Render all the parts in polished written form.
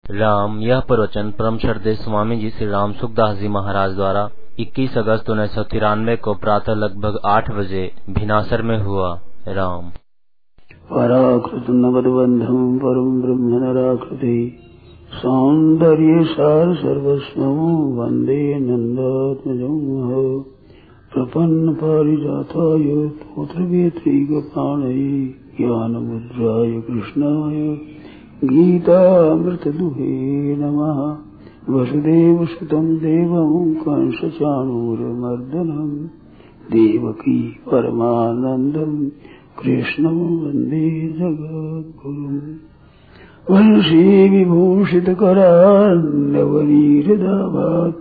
राम। यह प्रवचन परम श्रद्धेय स्वामी जी श्री राम सुखदास जी महाराज द्वारा 21 अगस्त 1993 को प्रातः लगभग 8 बजे भिनासर में हुआ। राम। पराकृत नवद्बंधम परम ब्रह्म नराकृति सौंदर्य सार सर्वस्वं वंदे नंदात्मजं प्रपन्न पारिजाताय पुत्रवेत्रैकपाणये ज्ञानमुद्राय कृष्णाय गीतामृतदुहे नमः। वसुदेवसुतं देवं कंसचाणूरमर्दनं देवकी परमानन्दं कृष्णं वन्दे जगद्गुरुम्। वंशी विभूषितकरान्नवनीरदाभात्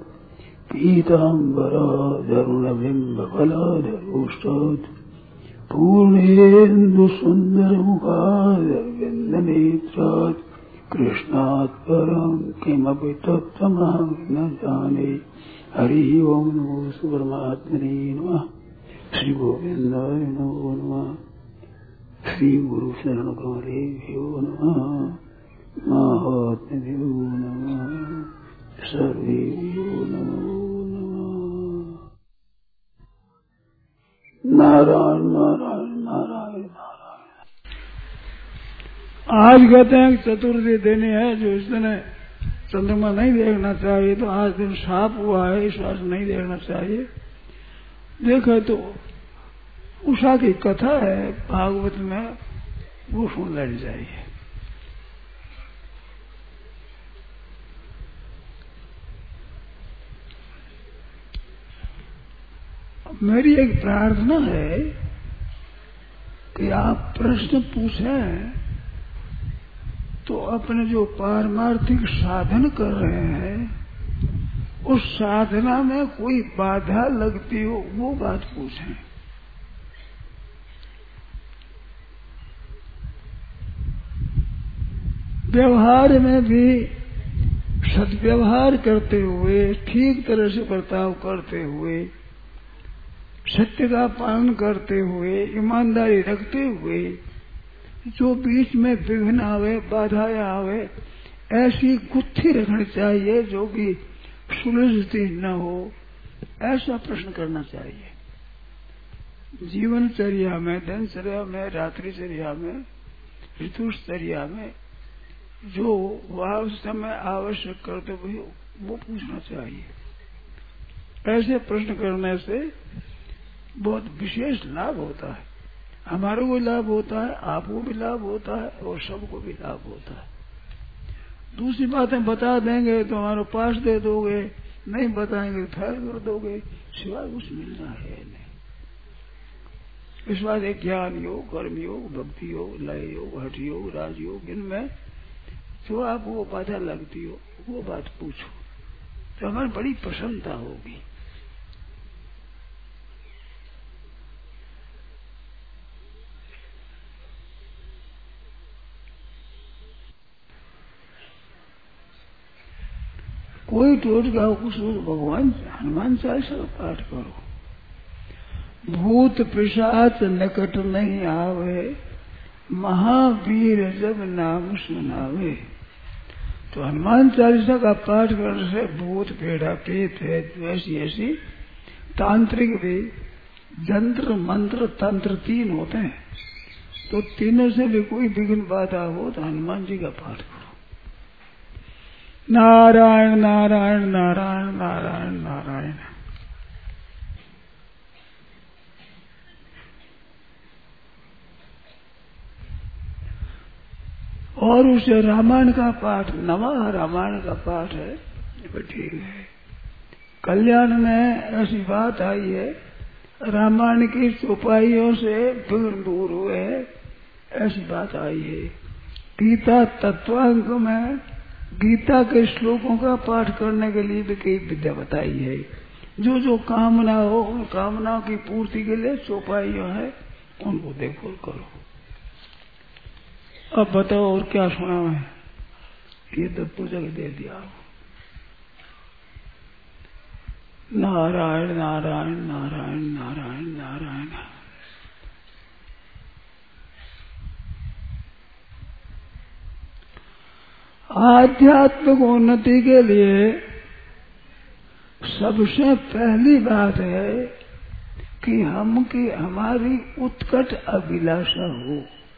पीताम्बराधरुणबिम्बफलाधरोष्टात् पूर्णेन्दुसुन्दरमुखारविन्दनेत्रात् कृष्णात् परं किमपि तत्त्वमहं न जाने। हरि ओं नमो परमात्मने नमः। श्री गोविन्दाय नमो नमः। श्री गुरु शरण कमलेभ्यो नमः। महात्म्यो नमः। सर्वेभ्यो नमो नमः। नारायण नारायण नारायण नारायण। आज कहते हैं चतुर्थी दिन है, जो इस दिन चंद्रमा नहीं देखना चाहिए, तो आज दिन साफ हुआ है, इस बार नहीं देखना चाहिए। देखो तो उषा की कथा है भागवत में, वो सुन लेनी चाहिए। मेरी एक प्रार्थना है कि आप प्रश्न पूछें तो अपने जो पारमार्थिक साधन कर रहे हैं उस साधना में कोई बाधा लगती हो वो बात पूछें। व्यवहार में भी सद्व्यवहार करते हुए, ठीक तरह से बर्ताव करते हुए, सत्य का पालन करते हुए, ईमानदारी रखते हुए, जो बीच में विघ्न आवे, बाधाएं आवे, ऐसी गुत्थी रखनी चाहिए जो कि सुलझती न हो। ऐसा प्रश्न करना चाहिए। जीवनचर्या में, दिनचर्या में, रात्रिचर्या में, ऋतुचर्या में जो समय आवश्यक कर्तव्य वो पूछना चाहिए। ऐसे प्रश्न करने से बहुत विशेष लाभ होता है। हमारे को लाभ होता है, आपको भी लाभ होता है और सबको भी लाभ होता है। दूसरी बातें बता देंगे तो हमारे पास दे दोगे, नहीं बताएंगे तो फेल कर दोगे, सिवाय कुछ मिलना है नहीं। इस बात एक ज्ञान योग, कर्म योग, भक्ति योग, लय योग, हठ योग, राजयोग, इनमें जो आपको बाधा लगती हो वो बात पूछो तो हमारी बड़ी प्रसन्नता होगी। कोई टोटका कुछ भगवान हनुमान चालीसा का पाठ करो। भूत पिशाच निकट नहीं आवे, महावीर जब नाम सुनावे। तो हनुमान चालीसा का पाठ करने से भूत पेड़ा पेत है ऐसी तांत्रिक भी, जंत्र मंत्र तंत्र 3 होते हैं, तो तीनों से भी कोई विघ्न बाधा हो तो हनुमान जी का पाठ करो। नारायण नारायण नारायण नारायण नारायण। और उसे रामायण का पाठ, नवा रामायण का पाठ है, ठीक है। कल्याण में ऐसी बात आई है, रामायण की चौपाइयों से विघ्न दूर हुए, ऐसी बात आई है। गीता तत्वांक में गीता के श्लोकों का पाठ करने के लिए भी कई विद्या बताई है। जो जो कामना हो उन कामनाओं की पूर्ति के लिए चौपाइयां है, उनको देखो करो। अब बताओ और क्या सुना है? ये तो पूजा दे दिया। नारायण नारायण नारायण नारायण नारायण। आध्यात्मिक उन्नति के लिए सबसे पहली बात है कि हमारी उत्कट अभिलाषा हो,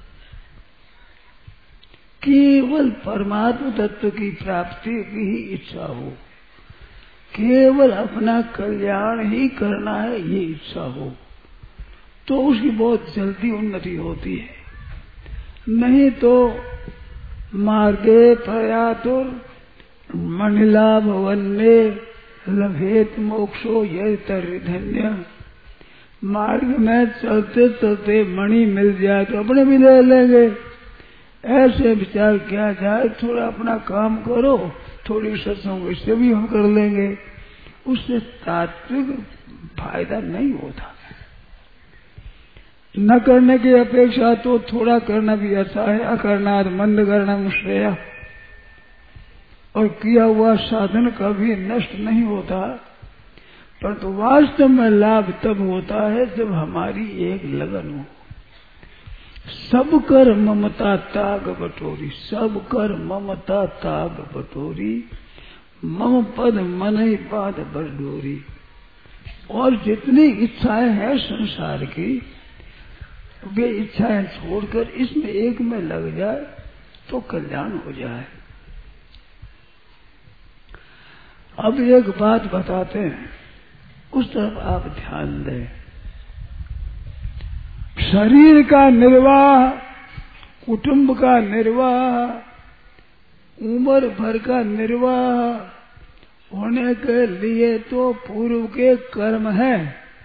केवल परमात्मा तत्व की प्राप्ति की ही इच्छा हो, केवल अपना कल्याण ही करना है ये इच्छा हो, तो उसकी बहुत जल्दी उन्नति होती है। नहीं तो मार्गे प्रयातुर मणिलाभ वन्ने लभेत मोक्षो ये धन्य। मार्ग में चलते चलते मणि मिल जाए तो अपने भी ले लेंगे, ऐसे विचार किया जाए। थोड़ा अपना काम करो, थोड़ी सत्संग इससे भी हम कर लेंगे, उससे तात्विक फायदा नहीं होता। न करने की अपेक्षा तो थोड़ा करना भी अच्छा है। अकरणाद मंद करना श्रेय, और किया हुआ साधन कभी नष्ट नहीं होता, परंतु वास्तव में लाभ तब होता है जब हमारी एक लगन हो। सब कर ममता ताग बटोरी, सब कर ममता ताग बटोरी, मम पद मन ही पाद बरडोरी। और जितनी इच्छाएं हैं संसार की, वे इच्छाएं छोड़कर इसमें एक में लग जाए तो कल्याण हो जाए। अब एक बात बताते हैं, उस तरफ आप ध्यान दें। शरीर का निर्वाह, कुटुंब का निर्वाह, उम्र भर का निर्वाह होने के लिए तो पूर्व के कर्म है।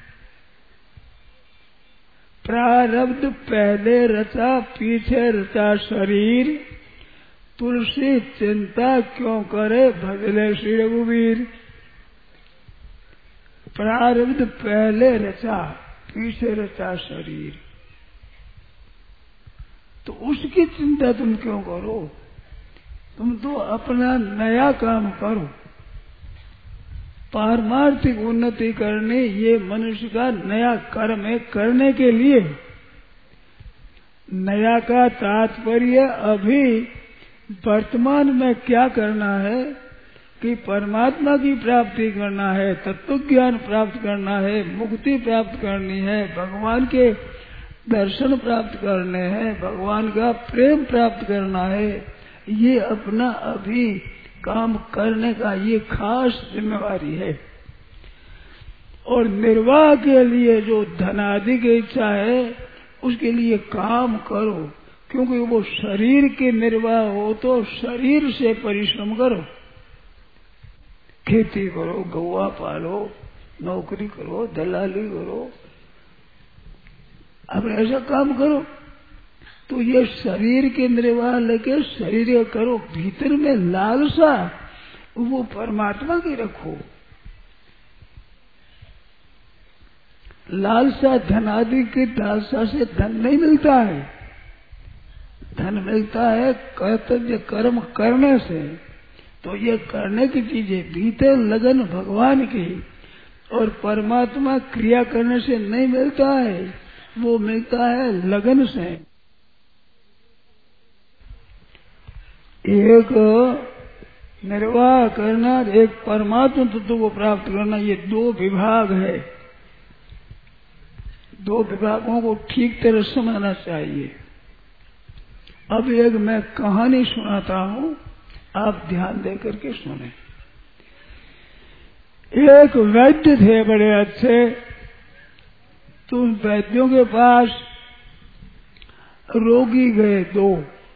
प्रारब्ध पहले रचा पीछे रचा शरीर, तुलसी चिंता क्यों करे भजले श्री रघुवीर। प्रारब्ध पहले रचा पीछे रचा शरीर, तो उसकी चिंता तुम क्यों करो? तुम तो अपना नया काम करो। पारमार्थिक उन्नति करने ये मनुष्य का नया कर्म है। करने के लिए नया का तात्पर्य अभी वर्तमान में क्या करना है कि परमात्मा की प्राप्ति करना है, तत्व ज्ञान प्राप्त करना है, मुक्ति प्राप्त करनी है, भगवान के दर्शन प्राप्त करने हैं, भगवान का प्रेम प्राप्त करना है। ये अपना अभी काम करने का ये खास जिम्मेवारी है। और निर्वाह के लिए जो धनादि की इच्छा है उसके लिए काम करो, क्योंकि वो शरीर के निर्वाह हो तो शरीर से परिश्रम करो। खेती करो, गौवा पालो, नौकरी करो, दलाली करो, अब ऐसा काम करो। तो ये शरीर के निर्वाह लेके शरीर करो, भीतर में लालसा वो परमात्मा की रखो। लालसा धन आदि की लालसा से धन नहीं मिलता है, धन मिलता है कर्तव्य कर्म करने से। तो ये करने की चीजें भीतर लगन भगवान की और परमात्मा क्रिया करने से नहीं मिलता है, वो मिलता है लगन से। एक निर्वाह करना, एक परमात्मा तत्व को प्राप्त करना, ये दो विभाग है। दो विभागों को ठीक तरह समझना चाहिए। अब एक मैं कहानी सुनाता हूँ, आप ध्यान दे करके सुने। एक वैद्य थे बड़े अच्छे, तो उन वैद्यों के पास रोगी गए दो।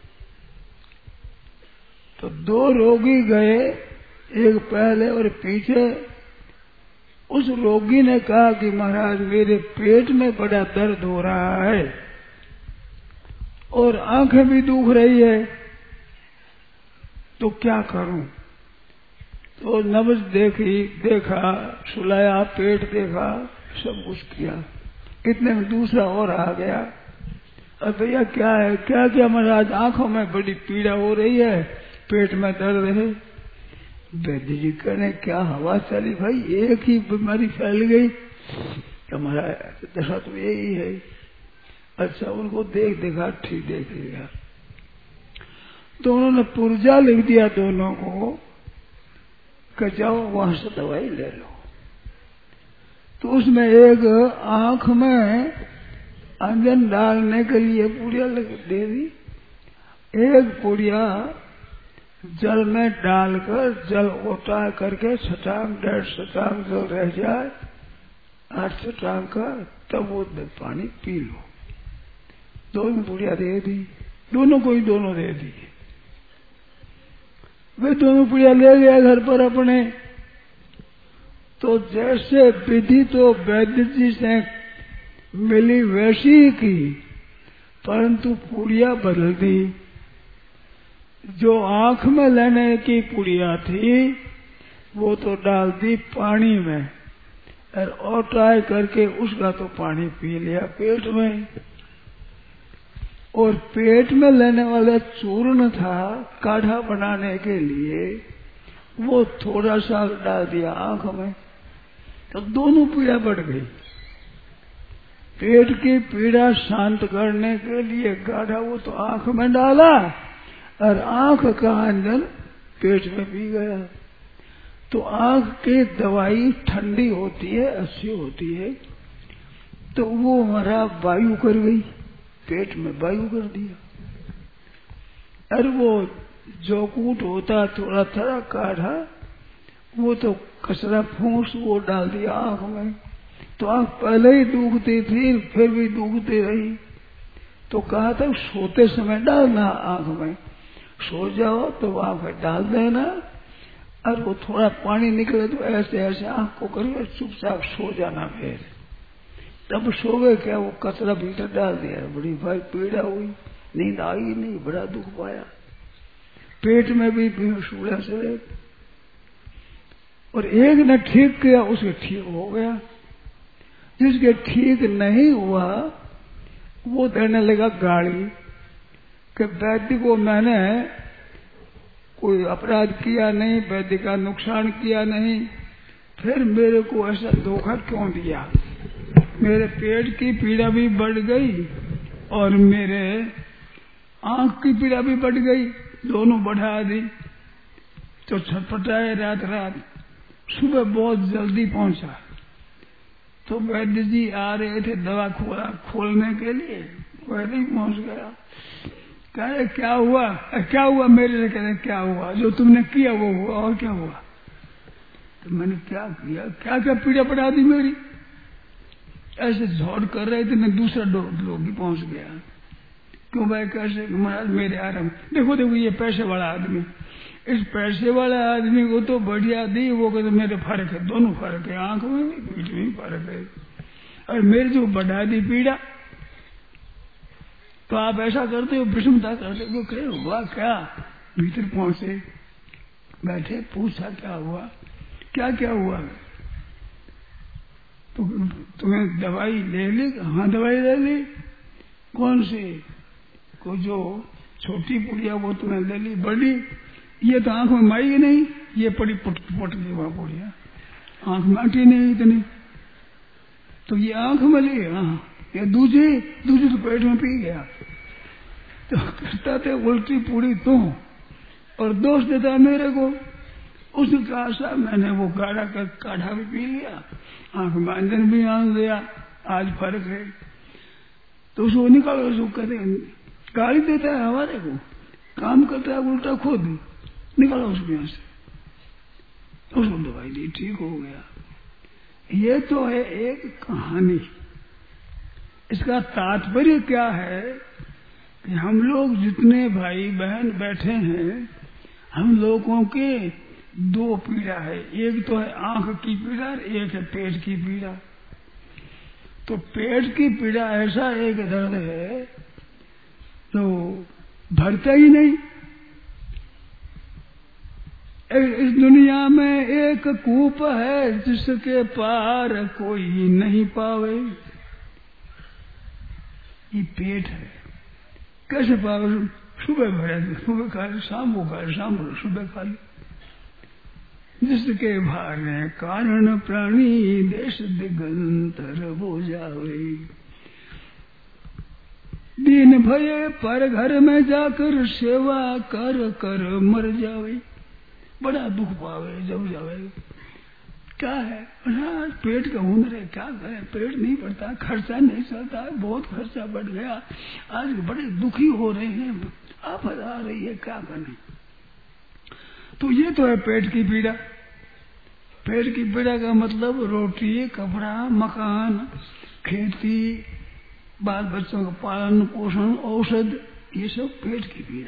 तो दो रोगी गए, एक पहले और पीछे। उस रोगी ने कहा कि महाराज मेरे पेट में बड़ा दर्द हो रहा है और आंखें भी दुख रही है, तो क्या करूं? तो नब्ज देखा, सुलाया, पेट देखा, सब कुछ किया। इतने में दूसरा और आ गया। अब भैया क्या है? क्या क्या महाराज? आंखों में बड़ी पीड़ा हो रही है, पेट में दर्द है। वैद्य जी कहने क्या हवा चली भाई, एक ही बीमारी फैल गई। हमारा दशा तो यही है। अच्छा उनको देखा, ठीक देखेगा। तो उन्होंने पुर्जा लिख दिया दोनों को कि जाओ वहां से दवाई ले लो। तो उसमें एक आंख में अंजन डालने के लिए पुड़िया दे दी, एक पुड़िया जल में डालकर जल ओटा करके छटांग 1.5 छटांग जो रह जाए 8 छटांग का, तब वो पानी पी लो। दोनों पुड़िया दे दी, दोनों को ही दोनों दे दी। वे दोनों पुड़िया ले गया घर पर अपने। तो जैसे विधि तो वैद्य जी से मिली वैसी की, परंतु पुड़िया बदल दी। जो आंख में लेने की पुड़िया थी वो तो डाल दी पानी में और ओटाई करके उसका तो पानी पी लिया पेट में। और पेट में लेने वाला चूर्ण था काढ़ा बनाने के लिए, वो थोड़ा सा डाल दिया आंख में, तो दोनों पीड़ा बढ़ गई। पेट की पीड़ा शांत करने के लिए काढ़ा वो तो आंख में डाला और आंख का अंजन पेट में पी गया। तो आंख की दवाई ठंडी होती है, अच्छी होती है, तो वो हमारा वायु कर गई, पेट में वायु कर दिया। और वो जो कूट होता थोड़ा थोड़ा काढ़ा, वो तो कचरा फूस वो डाल दिया आंख में। तो आंख पहले ही दुखती थी, फिर भी दुखती रही। तो कहा था सोते समय डालना आंख में, सो जाओ तो आंख में डाल देना, और वो थोड़ा पानी निकले तो ऐसे ऐसे आंख को करके चुपचाप सो जाना। फिर तब सो गए क्या, वो कचरा भीतर डाल दिया। बड़ी भाई पीड़ा हुई, नींद आई नहीं, बड़ा दुख पाया। पेट में भी सूढ़ा से, और एक ने ठीक किया उसके ठीक हो गया, जिसके ठीक नहीं हुआ वो देने लगा गाली कि वैद्य को मैंने कोई अपराध किया नहीं, वैद्य का नुकसान किया नहीं, फिर मेरे को ऐसा धोखा क्यों दिया। मेरे पेट की पीड़ा भी बढ़ गई और मेरे आंख की पीड़ा भी बढ़ गई, दोनों बढ़ा दी। तो छटपटाए रात रात। सुबह बहुत जल्दी पहुंचा तो वैद्य जी आ रहे थे दवा खोलने के लिए, वैद्य ही पहुंच गया। कह रहे क्या हुआ, क्या हुआ, मेरे से कह रहे क्या हुआ, जो तुमने किया वो हुआ, और क्या हुआ। तो मैंने क्या किया, क्या क्या पीड़ा बढ़ा दी मेरी। ऐसे झोड़ कर रहे थे, मैं दूसरा रोगी पहुंच गया। क्यों भाई, कैसे महाराज मेरे आराम। देखो देखो ये पैसे वाला आदमी, इस पैसे वाले आदमी को तो बढ़िया दी, वो कहते मेरे फर्क है, दोनों फर्क है, आंख में भी पीठ में भी फर्क है, और मेरे जो बढ़ा दी पीड़ा। तो आप ऐसा करते हो, विषमता करते हो। कहे हुआ क्या, भीतर पहुंचे, बैठे, पूछा क्या हुआ, क्या क्या हुआ। तो तुम्हें दवाई ले ली, हाँ दवाई ले ली। कौन सी, को जो छोटी पुड़िया वो तुम्हें ले ली, बड़ी ये तो आंख में माई नहीं, ये पड़ी पुट गई वहां पुड़िया, आंख में अटी नहीं इतनी, तो ये आंख में ली। हाँ ये दूसरी तो पेट में पी गया। तो कहता थे उल्टी पूरी तू और दोष देता मेरे को। उसने कहा साहब मैंने वो काढ़ा भी पी लिया, आंख में अंजन भी आंख दिया, आज फर्क है। तो उसको निकालो, उसको कहते गाली देता है हमारे को, काम करता है उल्टा खुद, निकालो उसको यहां से। उसको दवाई दी, ठीक हो गया। ये तो है एक कहानी। इसका तात्पर्य क्या है कि हम लोग जितने भाई बहन बैठे हैं, हम लोगों के दो पीड़ा है, एक तो है आंख की पीड़ा, एक है पेट की पीड़ा। तो पेट की पीड़ा ऐसा एक दर्द है तो भरता ही नहीं। इस दुनिया में एक कूप है जिसके पार कोई नहीं पावे, ये पेट है। कैसे पावे, सुबह भरे, सुबह खा ले, शाम को खा ले, शाम को सुबह खा ले। जिसके भारे कारण प्राणी देश दिगंतर हो जावे। दीन भये पर घर में जाकर सेवा कर कर मर जावे, बड़ा दुख पावे जब जावे। क्या है पेट का हुनर है, क्या करें, पेट नहीं बढ़ता, खर्चा नहीं चलता, बहुत खर्चा बढ़ गया, आज बड़े दुखी हो रहे हैं, आफत आ रही है, क्या करें। तो ये तो है पेट की पीड़ा। पेट की पीड़ा का मतलब रोटी, कपड़ा, मकान, खेती, बाल बच्चों का पालन पोषण, औषध, ये सब पेट की पीड़ा।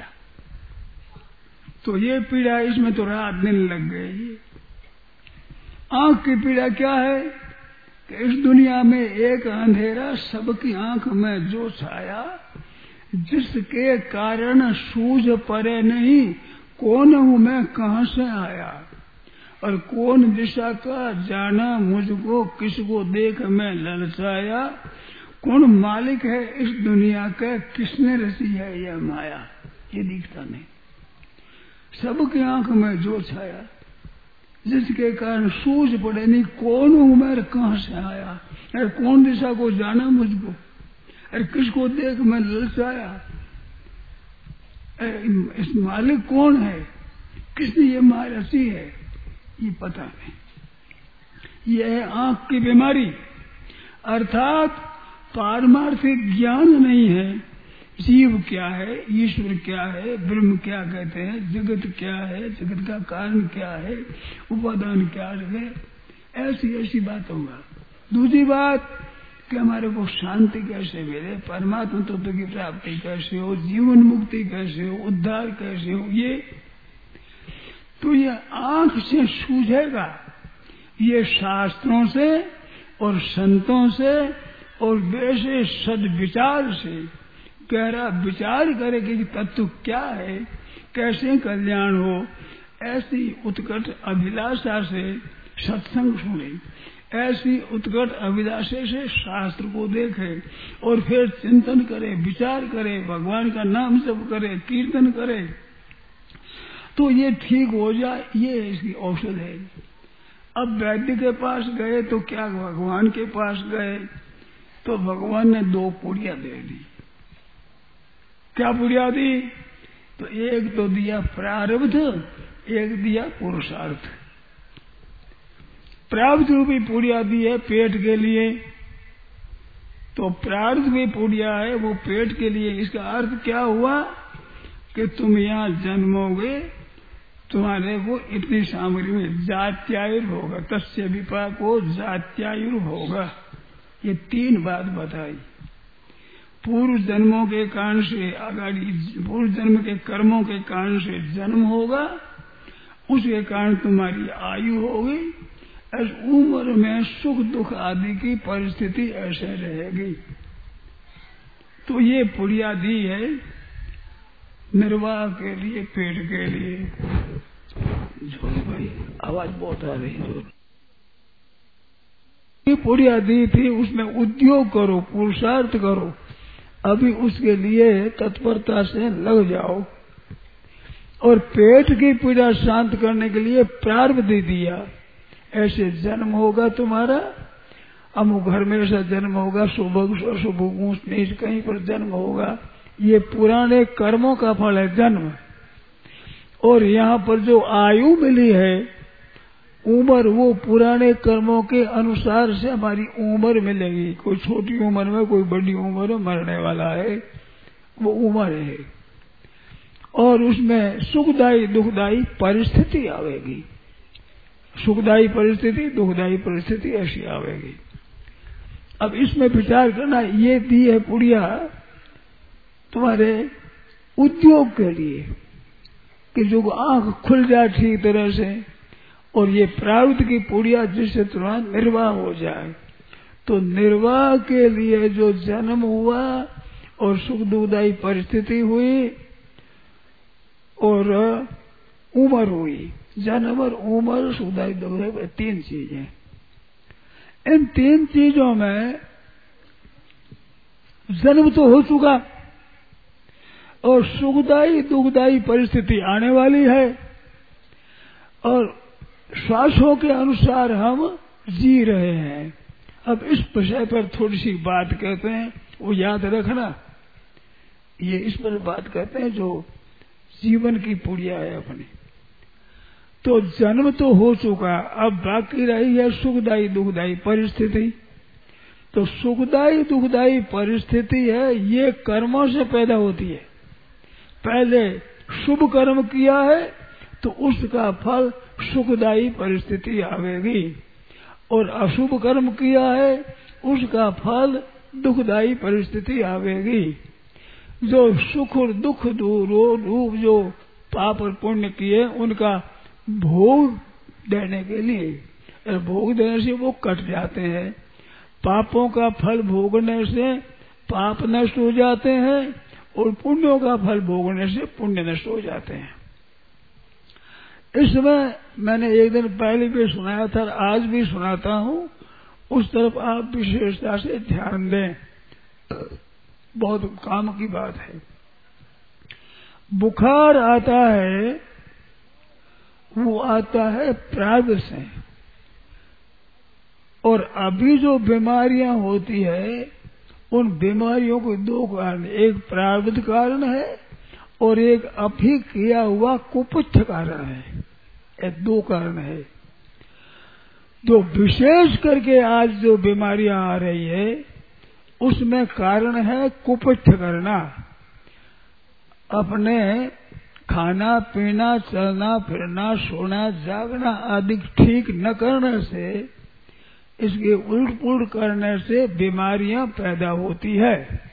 तो ये पीड़ा, इसमें तो रात दिन लग गई। आंख की पीड़ा क्या है कि इस दुनिया में एक अंधेरा सबकी आंख में जो छाया, जिसके कारण सूझ पड़े नहीं कौन हूं मैं, कहां से आया, और कौन दिशा का जाना मुझको, किसको देख मैं ललचाया, कौन मालिक है इस दुनिया का, किसने रची है यह माया, ये दिखता नहीं। सबकी आंख में जो छाया, जिसके कारण सूझ पड़े नहीं कौन हूं मैं, कहां से आया, अरे कौन दिशा को जाना मुझको, अरे किसको देख मैं ललचाया, इस मालिक कौन है, किसने ये माया रची है, ये पता नहीं। यह है आंख की बीमारी, अर्थात पारमार्थिक ज्ञान नहीं है। जीव क्या है, ईश्वर क्या है, ब्रह्म क्या कहते हैं, जगत क्या है, जगत का कारण क्या है, उपादान क्या है, ऐसी ऐसी बात होगा। दूसरी बात कि हमारे को शांति कैसे मिले, परमात्मा तत्व की प्राप्ति कैसे हो, जीवन मुक्ति कैसे हो, उद्धार कैसे हो, ये तो ये आंख से सूझेगा, ये शास्त्रों से और संतों से और वैसे सद्विचार से गहरा विचार करे कि तत्व क्या है, कैसे कल्याण हो, ऐसी उत्कट अभिलाषा से सत्संग सुने, ऐसी उत्कट अभिलाषा से शास्त्र को देखे और फिर चिंतन करे, विचार करे, भगवान का नाम जप करे, कीर्तन करे, तो ये ठीक हो जाए। ये इसकी औषध है। अब वैद्य के पास गए तो क्या, भगवान के पास गए तो भगवान ने 2 पुड़िया दे दी। क्या पुड़िया दी? तो एक तो दिया प्रारब्ध, एक दिया पुरुषार्थ। प्रारब्ध रूपी पुड़िया दी है पेट के लिए, तो प्रारब्ध की पुड़िया है वो पेट के लिए। इसका अर्थ क्या हुआ कि तुम यहाँ जन्मोगे, तुम्हारे को इतनी सामग्री में जात्यायुर होगा, तस्य विपाको जात्यायुर होगा। ये 3 बात बताई। पूर्व जन्मों के कारण से, आगाड़ी पूर्व जन्म के कर्मों के कारण से जन्म होगा, उसके कारण तुम्हारी आयु होगी, और उम्र में सुख दुख आदि की परिस्थिति ऐसे रहेगी। तो ये पुड़िया दी है निर्वाह के लिए, पेट के लिए। जो भाई आवाज बहुत आ रही है। ये पुड़िया दी थी, उसमें उद्योग करो, पुरुषार्थ करो, अभी उसके लिए तत्परता से लग जाओ। और पेट की पीड़ा शांत करने के लिए प्रारब्ध दे दिया, ऐसे जन्म होगा तुम्हारा, अमुक घर में ऐसा जन्म होगा, शुभ अशुभ ऊंच नीच कहीं पर जन्म होगा। ये पुराने कर्मों का फल है जन्म। और यहाँ पर जो आयु मिली है, उम्र, वो पुराने कर्मों के अनुसार से हमारी उम्र मिलेगी। कोई छोटी उम्र में, कोई बड़ी उम्र में मरने वाला है, वो उम्र है। और उसमें सुखदायी दुखदायी परिस्थिति आवेगी, सुखदायी परिस्थिति दुखदायी परिस्थिति ऐसी आवेगी। अब इसमें विचार करना, ये दी है पुड़िया तुम्हारे उद्योग के लिए कि जो आंख खुल जाए ठीक तरह से, और ये प्रारब्ध की पुड़िया जिससे तुम्हारा निर्वाह हो जाए। तो निर्वाह के लिए जो जन्म हुआ और सुख दुखदायी परिस्थिति हुई और उम्र हुई, जन्म और उम्र सुखदायी दुखदायी 3 चीजें। इन 3 चीजों में जन्म तो हो चुका और सुखदायी दुखदायी परिस्थिति आने वाली है, और श्वासों के अनुसार हम जी रहे हैं। अब इस विषय पर थोड़ी सी बात कहते हैं, वो याद रखना ये इस पर बात करते हैं जो जीवन की पुड़िया है अपनी। तो जन्म तो हो चुका, अब बाकी रही है सुखदायी दुखदायी परिस्थिति। तो सुखदायी दुखदायी परिस्थिति है, ये कर्मों से पैदा होती है। पहले शुभ कर्म किया है तो उसका फल सुखदायी परिस्थिति आवेगी, और अशुभ कर्म किया है उसका फल दुखदायी परिस्थिति आवेगी। जो सुख और दुख रूप जो पाप और पुण्य किए उनका भोग देने के लिए, भोग देने से वो कट जाते हैं। पापों का फल भोगने से पाप नष्ट हो जाते हैं और पुण्यों का फल भोगने से पुण्य नष्ट हो जाते हैं। इसमें मैंने एक दिन पहले भी सुनाया था, आज भी सुनाता हूँ, उस तरफ आप विशेषता से ध्यान दें, बहुत काम की बात है। बुखार आता है, वो आता है प्रारब्ध से, और अभी जो बीमारियां होती है उन बीमारियों को दो कारण, एक प्रारब्ध कारण है और एक अभी किया हुआ कुपुच्छ कारण है। ये दो कारण है। जो विशेष करके आज जो बीमारियां आ रही है उसमें कारण है कुपुच्छ करना। अपने खाना पीना चलना फिरना सोना जागना आदि ठीक न करने से, इसके उल्ट पुल्ट करने से बीमारियां पैदा होती है।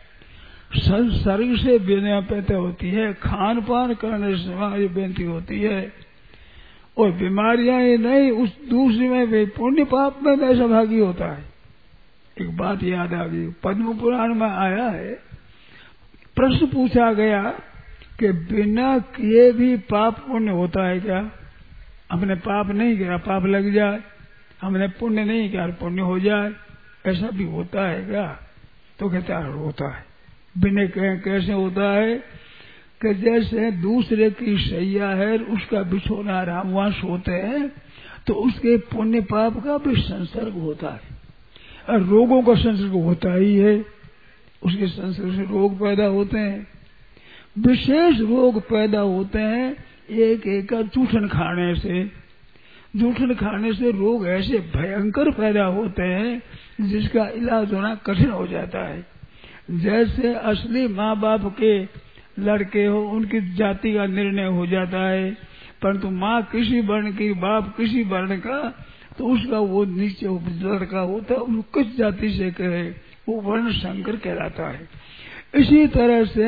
संसर्ग से बीमारियां पैदा होती है, खान पान करने से बीमारी बनती होती है। और बीमारियां ही नहीं, उस दूसरी में भी पुण्य पाप में वैसा भागी होता है। एक बात याद आ गई, पद्म पुराण में आया है, प्रश्न पूछा गया कि बिना किए भी पाप पुण्य होता है क्या? हमने पाप नहीं किया पाप लग जाए, हमने पुण्य नहीं किया पुण्य हो जाए, ऐसा भी होता है क्या? तो कहता है होता है। बिना कैसे होता है कि जैसे दूसरे की शैया है, उसका बिछोना आराम वहां सोते हैं, तो उसके पुण्य पाप का भी संसर्ग होता है। और रोगों का संसर्ग होता ही है, उसके संसर्ग से रोग पैदा होते हैं। विशेष रोग पैदा होते हैं एक एक का जूठन खाने से। जूठन खाने से रोग ऐसे भयंकर पैदा होते हैं जिसका इलाज होना कठिन हो जाता है। जैसे असली माँ बाप के लड़के हो, उनकी जाति का निर्णय हो जाता है, परंतु माँ किसी वर्ण की बाप किसी वर्ण का, तो उसका वो नीचे लड़का होता है, उसको किस जाति से कहे वो वर्ण संकर कहलाता है। इसी तरह से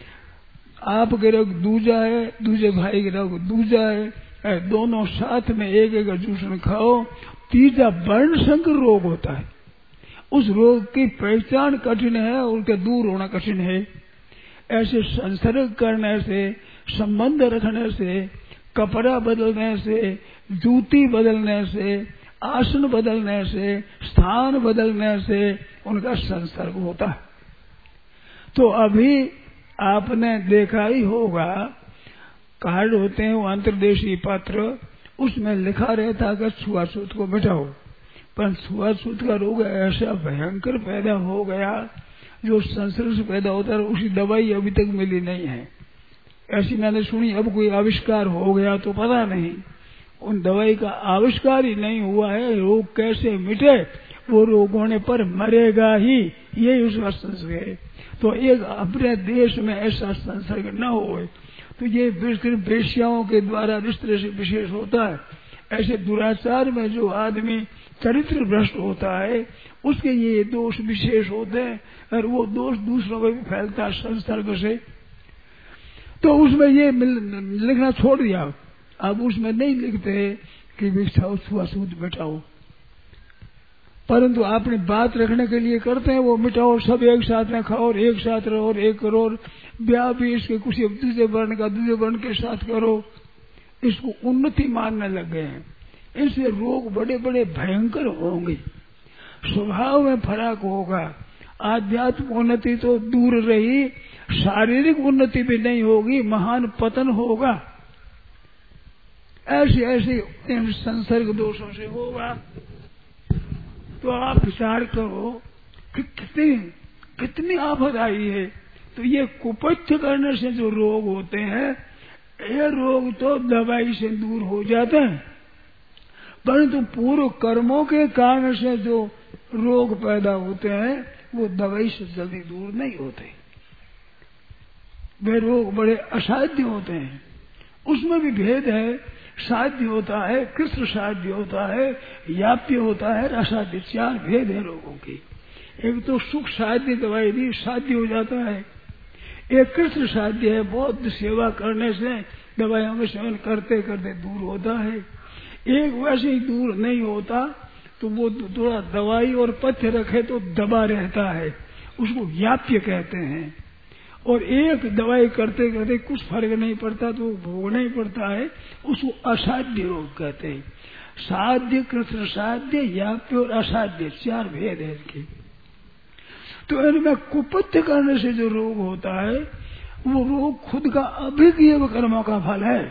आपके रोग दूजा है, दूजे भाई के रोग दूजा है, दोनों साथ में एक एक जूसन खाओ, तीजा वर्ण संकर रोग होता है। उस रोग की पहचान कठिन है, उनके दूर होना कठिन है। ऐसे संसर्ग करने से, संबंध रखने से, कपड़ा बदलने से, जूती बदलने से, आसन बदलने से, स्थान बदलने से उनका संसर्ग होता है। तो अभी आपने देखा ही होगा, कार्ड होते हैं वो अंतर्देशीय पत्र, उसमें लिखा रहता कि छुआछूत को मिटाओ, पर छुआछूत का रोग ऐसा भयंकर पैदा हो गया, जो संसर्ग से पैदा होता है, उसकी दवाई अभी तक मिली नहीं है। ऐसी मैंने सुनी, अब कोई आविष्कार हो गया तो पता नहीं, उन दवाई का आविष्कार ही नहीं हुआ है। रोग कैसे मिटे? वो रोग होने पर मरेगा ही, यही उसका संसर्ग है। तो एक अपने देश में ऐसा संसर्ग न हो, तो ये वेश्याओं के द्वारा इस तरह से विशेष होता है। ऐसे दुराचार में जो आदमी चरित्र भ्रष्ट होता है, उसके ये दोष विशेष होते हैं, और वो दोष दूसरों में भी फैलता है संसर्ग से। तो उसमें ये लिखना छोड़ दिया, अब उसमें नहीं लिखते कि बिछाओ छुआछूत मिटाओ, परंतु आपने बात रखने के लिए करते हैं, वो मिटाओ, सब एक साथ में खाओ और एक साथ रहो और एक करो, और ब्याह भी इसके कुछ दूसरे वर्ण का दूसरे वर्ण के साथ करो। इसको उन्नति मानने लग गए हैं। इससे रोग बड़े बड़े भयंकर होंगे, स्वभाव में फर्क होगा। आध्यात्मिक उन्नति तो दूर रही, शारीरिक उन्नति भी नहीं होगी, महान पतन होगा। ऐसे ऐसे संसर्ग दोषों से होगा। तो आप विचार करो कि कितनी आफत आई है, तो ये कुपथ्य करने से जो रोग होते हैं, ये रोग तो दवाई से दूर हो जाते हैं, परंतु पूर्व कर्मों के कारण से जो रोग पैदा होते हैं वो दवाई से जल्दी दूर नहीं होते। वे रोग बड़े असाध्य होते हैं। उसमें भी भेद है, साध्य होता है, कृष्ण साध्य होता है, याप्य होता है, असाध्य। 4 भेद है रोगों की। एक तो सुख साध्य दवाई दी साध्य हो जाता है, एक कृष्ण साध्य है, बहुत सेवा करने से दवाइयों में सेवन करते करते दूर होता है। एक वैसे ही दूर नहीं होता, तो वो थोड़ा दवाई और पथ्य रखे तो दबा रहता है, उसको याप्य कहते हैं। और एक दवाई करते करते कुछ फर्क नहीं पड़ता तो भोगना ही पड़ता है, उसको असाध्य रोग कहते हैं। साध्य, कृष्ण साध्य, याप्य और असाध्य 4 भेद है इसके। तो इनमें कुपथ्य करने से जो रोग होता है वो रोग खुद का अभिज्ञ कर्मों का फल है।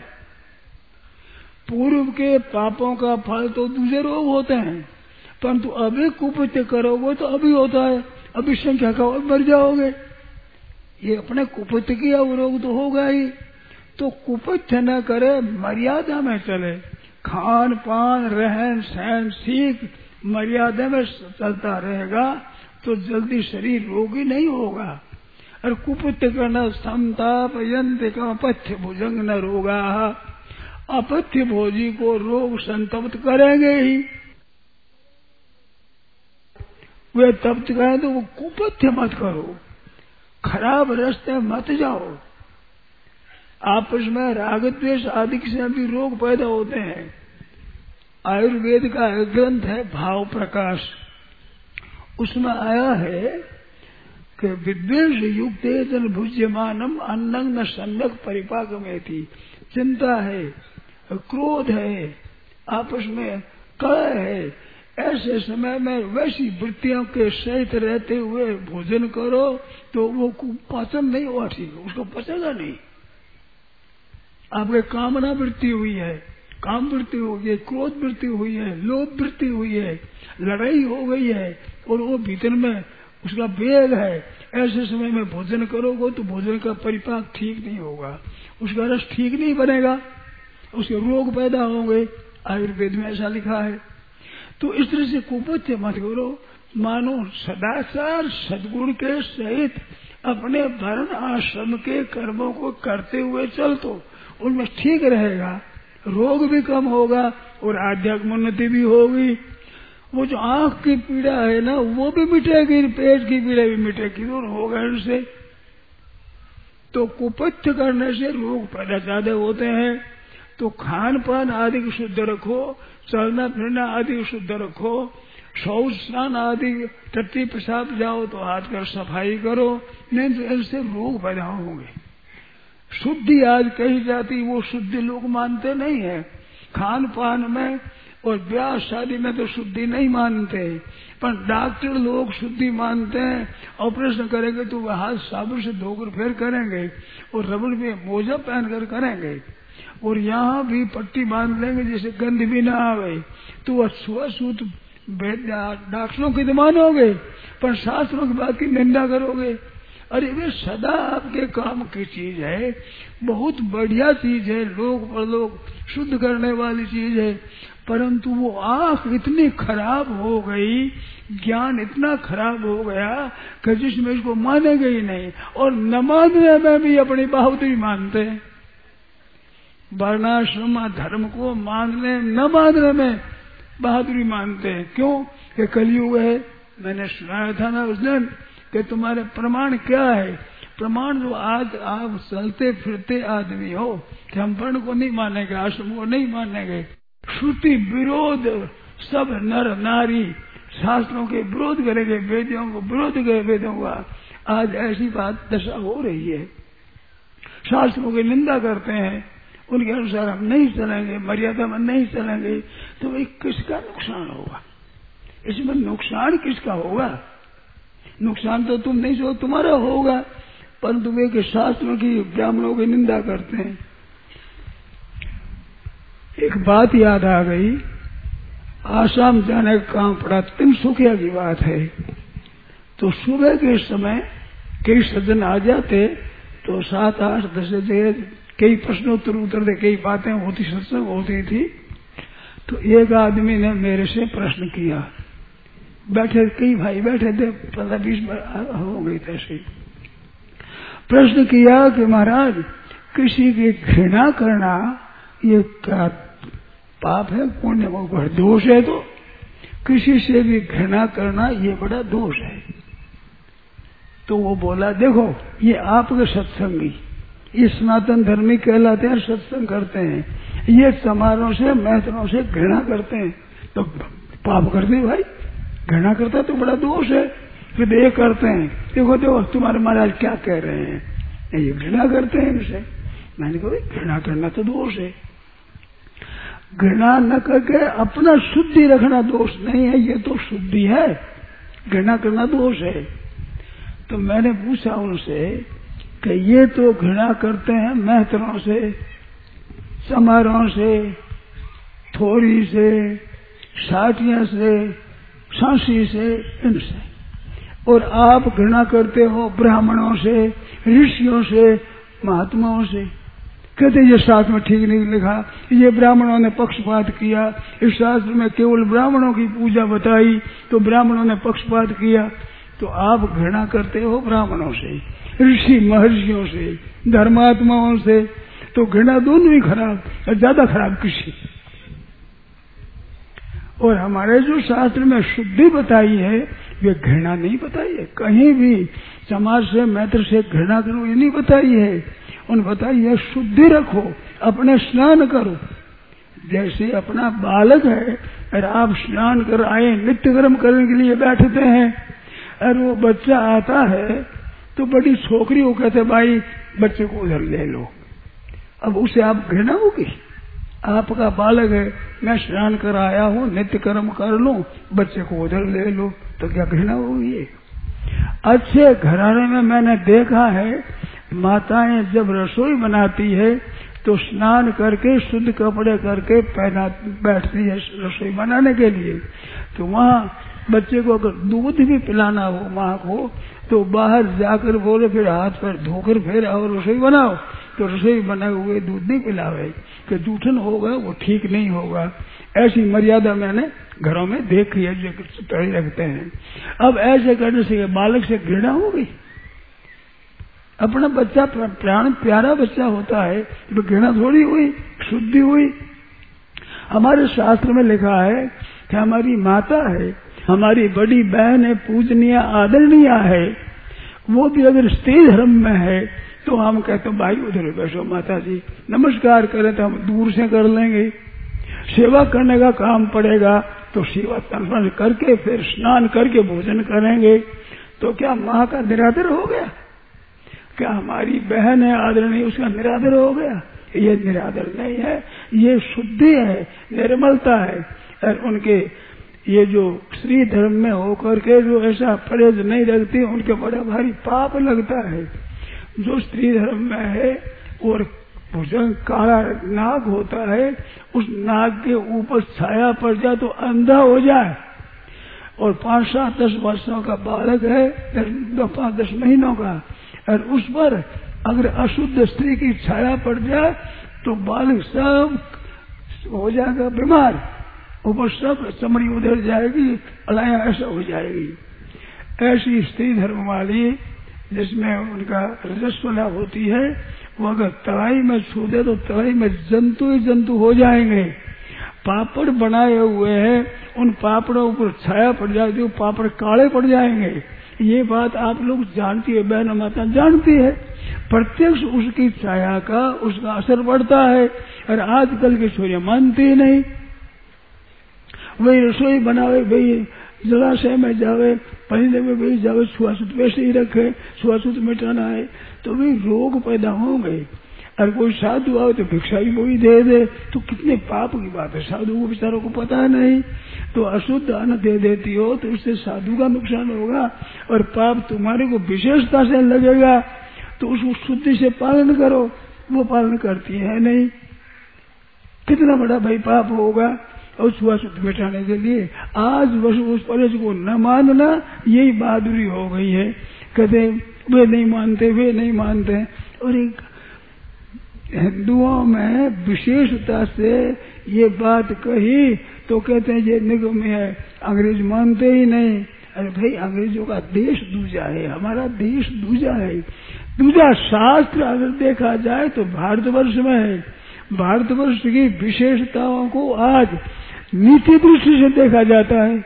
पूर्व के पापों का फल तो दूसरे रोग होते हैं, परंतु अभी कुपथ्य करोगे तो अभी होता है, अभी संख्या का और बढ़ जाओगे। ये अपने कुपथ्य किया वो रोग तो होगा ही। तो कुपथ्य न करे, मर्यादा में चले, खान पान रहन सहन सीख मर्यादा में चलता रहेगा तो जल्दी शरीर रोगी नहीं होगा। और कुपथ्य करना समताप यंत्र का पथ्य भुजंग न रोगा। अपथ्य भोजी को रोग संतप्त करेंगे ही। वे तप्त करें तो वो कुपथ्य मत करो, खराब रास्ते मत जाओ। आपस में राग द्वेष आदि से भी रोग पैदा होते हैं। आयुर्वेद का एक ग्रंथ है भाव प्रकाश, उसमें आया है कि विद्वेष युक्त जन भुज्यमानम अन्नं न सम्यक परिपाकमेति। चिंता है, क्रोध है, आपस में कलह है, ऐसे समय में वैसी वृत्तियों के सहित रहते हुए भोजन करो तो वो पाचन नहीं हुआ ठीक, उसको पचेगा नहीं। आपके कामना वृत्ति हुई है, काम वृत्ति हो गई है, क्रोध वृत्ति हुई है, लोभ वृत्ति हुई है, लड़ाई हो गई है और वो भीतर में उसका वेग है। ऐसे समय में भोजन करोगे तो भोजन का परिपाक ठीक नहीं होगा, उसका रस ठीक नहीं बनेगा, उसके रोग पैदा होंगे। आयुर्वेद में ऐसा लिखा है। तो इस तरह से कुपथ्य मत करो, मानो सदाचार सद्गुण के सहित अपने वर्ण आश्रम के कर्मों को करते हुए चल तो उनमें ठीक रहेगा, रोग भी कम होगा और आध्यात्मिक उन्नति भी होगी। वो जो आंख की पीड़ा है ना वो भी मिटेगी, पेट की पीड़ा भी मिटेगी, दोनों होगा इनसे। तो कुपथ्य करने से रोग पैदा ज्यादा होते हैं। तो खान पान आदि को शुद्ध रखो, चलना फिरना आदि को शुद्ध रखो, शौच स्नान आदि टट्टी पेशाब जाओ तो हाथ कर सफाई करो, नहीं तो ऐसे रोग पैदा होंगे। शुद्धि आज कही जाती वो शुद्धि लोग मानते नहीं है। खान पान में और ब्याह शादी में तो शुद्धि नहीं मानते, पर डॉक्टर लोग शुद्धि मानते हैं। ऑपरेशन करेंगे तो वह हाथ साबुन से धोकर फिर करेंगे और रबड़ में मोजा पहनकर करेंगे और यहाँ भी पट्टी बांध लेंगे जिससे गंध भी ना आवे। तो वह छुआछूत डॉक्टरों की तो मानोगे पर शास्त्रों की बात की निंदा करोगे। अरे वे सदा आपके काम की चीज है, बहुत बढ़िया चीज है, लोग परलोक शुद्ध करने वाली चीज है, परंतु वो आंख इतनी खराब हो गई, ज्ञान इतना खराब हो गया कि जिसमें इसको मानेंगे ही नहीं और न मानने में भी अपनी बहादुरी मानते हैं। वर्णाश्रम धर्म को मानने न मानने में बहादुरी मानते हैं। क्यों? कि कलयुग है। मैंने सुनाया था ना उस दिन कि तुम्हारे प्रमाण क्या है। प्रमाण जो आज आप चलते फिरते आदमी हो कि हम वर्ण को नहीं मानेंगे, आश्रम को नहीं मानेंगे, श्रुति विरोध सब नर नारी शास्त्रों के विरोध करेंगे, वेदों को विरोध करेंगे, वेदों का आज ऐसी बात दशा हो रही है। शास्त्रों की निंदा करते हैं, उनके अनुसार हम नहीं चलेंगे, मर्यादा में नहीं चलेंगे, तो भाई किसका नुकसान होगा? इसमें नुकसान किसका होगा? नुकसान तो तुम नहीं सो तुम्हारा होगा, परंतु वे के शास्त्रों की ब्राह्मणों की निंदा करते हैं। एक बात याद आ गई, आसाम जाने का काम पड़ा, तिनसुकिया की बात है। तो सुबह के समय कई सज्जन आ जाते तो 7, 8, 10 जगह कई प्रश्नोत्तर उतरते, कई बातें होती, सत्संग होती थी। तो एक आदमी ने मेरे से प्रश्न किया, बैठे कई भाई बैठे थे, 15-20 हो गई थे ऐसे। प्रश्न किया कि महाराज किसी की घृणा करना ये क्या पाप है, पुण्य है, दोष है? तो किसी से भी घृणा करना ये बड़ा दोष है। तो वो बोला देखो ये आपके सत्संगी, ये सनातन धर्मी कहलाते हैं, सत्संग करते हैं, ये समारोह से महत्वों से घृणा करते हैं तो पाप करते भाई, घृणा करता तो बड़ा दोष है। फिर ये करते हैं, देखो देखो तुम्हारे महाराज क्या कह रहे हैं, ये घृणा करते हैं इनसे। मैंने कहा घृणा करना तो दोष है, घृणा न करके अपना शुद्धि रखना दोष नहीं है, ये तो शुद्धि है, घृणा करना दोष है। तो मैंने पूछा उनसे कि ये तो घृणा करते हैं महतरों से, समारोह से, थोड़ी से, साटिया से, सांसी से, इनसे, और आप घृणा करते हो ब्राह्मणों से, ऋषियों से, महात्माओं से। कहते ये शास्त्र में ठीक नहीं लिखा, ये ब्राह्मणों ने पक्षपात किया, इस शास्त्र में केवल ब्राह्मणों की पूजा बताई तो ब्राह्मणों ने पक्षपात किया। तो आप घृणा करते हो ब्राह्मणों से, ऋषि महर्षियों से, धर्मात्माओं से, तो घृणा दोनों ही खराब, ज्यादा खराब किसी। और हमारे जो शास्त्र में शुद्धि बताई है वे घृणा नहीं बताई है, कहीं भी समाज से मैत्र से घृणा करो ये नहीं बताई है। उन बताई है शुद्धि रखो, अपने स्नान करो। जैसे अपना बालक है और आप स्नान कर आए, नित्य कर्म करने के लिए बैठते हैं, और वो बच्चा आता है तो बड़ी छोकरी वो कहते भाई बच्चे को उधर ले लो। अब उसे आप घृणा होगी? आपका बालक है, मैं स्नान कर आया हूँ, नित्य कर्म कर लूं, बच्चे को उधर ले लो, तो क्या घृणा होगी? अच्छे घराने में मैंने देखा है माताएं जब रसोई बनाती है तो स्नान करके शुद्ध कपड़े करके पहना बैठती है रसोई बनाने के लिए। तो वहाँ बच्चे को अगर दूध भी पिलाना हो माँ को तो बाहर जाकर बोले फिर हाथ पैर धोकर फिर और रसोई बनाओ, तो रसोई बनाए हुए दूध नहीं पिलावे कि जूठन होगा वो ठीक नहीं होगा। ऐसी मर्यादा मैंने घरों में देखी है जो पहले रखते हैं। अब ऐसे करने से बालक से घृणा होगी? अपना बच्चा प्राण प्यारा बच्चा होता है तो घृणा थोड़ी हुई, शुद्धि हुई। हमारे शास्त्र में लिखा है कि हमारी माता है, हमारी बड़ी बहन है, पूजनीय आदरणीय है, वो भी अगर स्त्री धर्म में है तो हम कहते हैं भाई उधर बैठो माता जी, नमस्कार करें तो हम दूर से कर लेंगे। सेवा करने का काम पड़ेगा तो सेवा करके फिर स्नान करके भोजन करेंगे। तो क्या माँ का निरादर हो गया? क्या हमारी बहन है आदरणीय उसका निरादर हो गया? ये निरादर नहीं है, ये शुद्धि है, निर्मलता है। और उनके ये जो स्त्री धर्म में होकर के जो ऐसा परहेज नहीं रखती उनके बड़ा भारी पाप लगता है। जो स्त्री धर्म में है और भुजंग काला नाग होता है, उस नाग के ऊपर छाया पड़ जाए तो अंधा हो जाए, और 5, 7, 10 वर्षों का बालक है, 5-10 महीनों का, और उस पर अगर अशुद्ध स्त्री की छाया पड़ जाए तो बालक सब हो जाएगा बीमार, ऊपर सब चमड़ी उधर जाएगी, अलाया ऐसा हो जाएगी। ऐसी स्त्री धर्म वाली जिसमें उनका रजस्वला होती है, वो अगर तराई में छू दे तो तराई में जंतु ही जंतु हो जाएंगे। पापड़ बनाए हुए हैं, उन पापड़ों पर छाया पड़ जाती है, पापड़ काले पड़ जाएंगे। ये बात आप लोग जानती है, बहन माता जानती है, प्रत्यक्ष उसकी छाया का उसका असर पड़ता है। और आजकल की छोरियां मानती ही नहीं, वही रसोई बनावे, वही जलाशय में जावे, पहले में वही जावे, छुआछूत वैसे ही रखे, छुआछूत मिटाना है तो भी रोग पैदा होंगे। और कोई साधु आओ तो भिक्षा भी वही दे दे, तो कितने पाप की बात है। साधु को बेचारों को पता नहीं, तो अशुद्ध अन्न दे देती हो तो इससे साधु का नुकसान होगा और पाप तुम्हारे को विशेषता से लगेगा। तो उसको शुद्धि से पालन करो, वो पालन करती है नहीं, कितना बड़ा भाई पाप होगा। और छुआछूत मिटाने के लिए आज बस उस परहेज को न मानना, यही बहादुरी हो गई है। कहते वे नहीं मानते, वे नहीं मानते। और एक हिंदुओं में विशेषता से ये बात कही तो कहते हैं ये निगम है, अंग्रेज मानते ही नहीं। अरे भाई, अंग्रेजों का देश दूजा है, हमारा देश दूजा है। दूजा शास्त्र अगर देखा जाए तो भारतवर्ष में है। भारतवर्ष की विशेषताओं को आज नीति दृष्टि से देखा जाता है।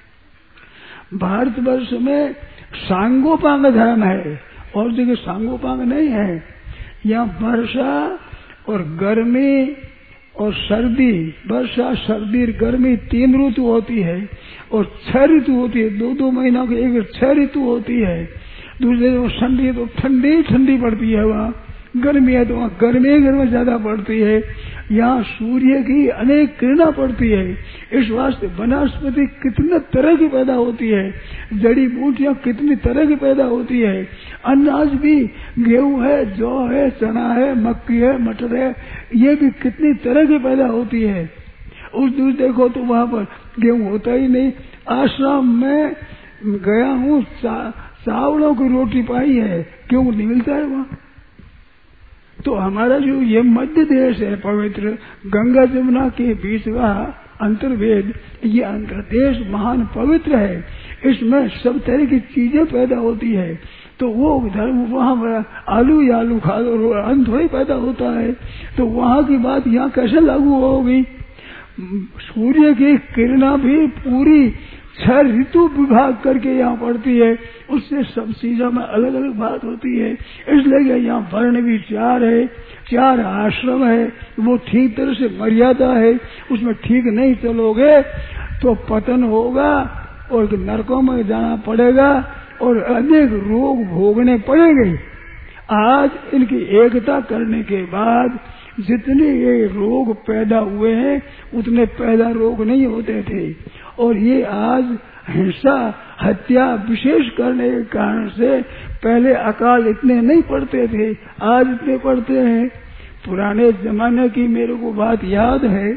भारतवर्ष में सांगोपांग धर्म है, और जगह सांगोपांग नहीं है। यहाँ वर्षा और गर्मी और सर्दी, वर्षा सर्दी गर्मी 3 ऋतु होती है, और 6 ऋतु होती है। 2-2 महीनों की एक 6 ऋतु होती है। दूसरे ठंडी है तो ठंडी ठंडी पड़ती है, वहाँ गर्मी है तो वहाँ गर्मी ज्यादा पड़ती है। यहाँ सूर्य की अनेक किरणें पड़ती है। इस वास्ते वनस्पति कितने तरह की पैदा होती है, जड़ी बूटियां कितनी तरह की पैदा होती है। अनाज भी गेहूं है, जौ है, चना है, मक्की है, मटर है, ये भी कितनी तरह की पैदा होती है। उस दूर देखो तो वहाँ पर गेहूं होता ही नहीं। आश्रम में गया हूँ, चावलों की रोटी पाई है, गेहूं नहीं मिलता है वहाँ। तो हमारा जो ये मध्य देश है पवित्र, गंगा जमुना के बीच का अंतर्वेद, ये अंतरदेश महान पवित्र है। इसमें सब तरह की चीजें पैदा होती है। तो वो धर्म वहाँ आलू या आलू खा लो, अंत ही पैदा होता है। तो वहाँ की बात यहाँ कैसे लागू होगी? सूर्य की किरणा भी पूरी 6 ऋतु विभाग करके यहाँ पड़ती है। उससे सब चीजों में अलग अलग बात होती है। इसलिए यहाँ वर्ण भी 4 है, 4 आश्रम है। वो ठीक तरह से मर्यादा है, उसमें ठीक नहीं चलोगे तो पतन होगा और नरकों में जाना पड़ेगा और अनेक रोग भोगने पड़ेंगे। आज इनकी एकता करने के बाद जितने ये रोग पैदा हुए हैं उतने पैदा रोग नहीं होते थे। और ये आज हिंसा हत्या विशेष करने के कारण से पहले अकाल इतने नहीं पड़ते थे, आज इतने पड़ते हैं। पुराने जमाने की मेरे को बात याद है,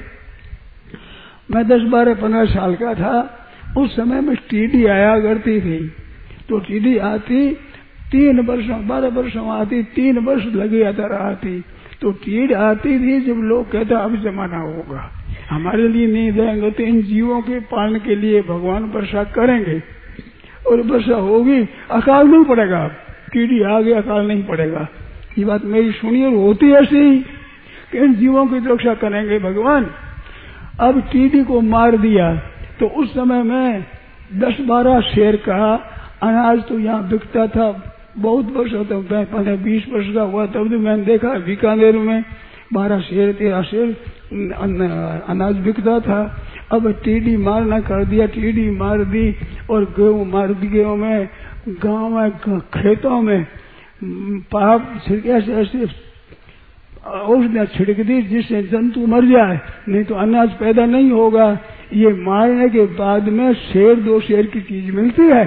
मैं 10, 12, 15 साल का था। उस समय में टीडी आया करती थी। तो टीडी आती 3 वर्षों 12 वर्षों आती, 3 वर्ष लगे आता रहा थी। तो टीड आती थी जब लोग कहते अब जमाना होगा, हमारे लिए नहीं देंगे तो इन जीवों के पालन के लिए भगवान वर्षा करेंगे और वर्षा होगी, अकाल नहीं पड़ेगा। कीड़ी आ गई, अकाल नहीं पड़ेगा। ये बात मेरी सुनिए, होती ऐसी ही कि इन जीवों की रक्षा करेंगे भगवान। अब टीडी को मार दिया तो उस समय में 10-12 शेर का अनाज तो यहाँ बिकता था। बहुत वर्ष होता, 20 वर्ष का हुआ तब तो मैंने देखा बीकानेर में 12 शेर 13 शेर अनाज बिकता था। अब टीडी मारना कर दिया, टीडी मार दी और गेहूं मार दी। गेहूं में गांव में खेतों में पाप छिड़के, ऐसे औषधियां छिड़क दी जिससे जंतु मर जाए, नहीं तो अनाज पैदा नहीं होगा। ये मारने के बाद में शेर 2 शेर की चीज मिलती है।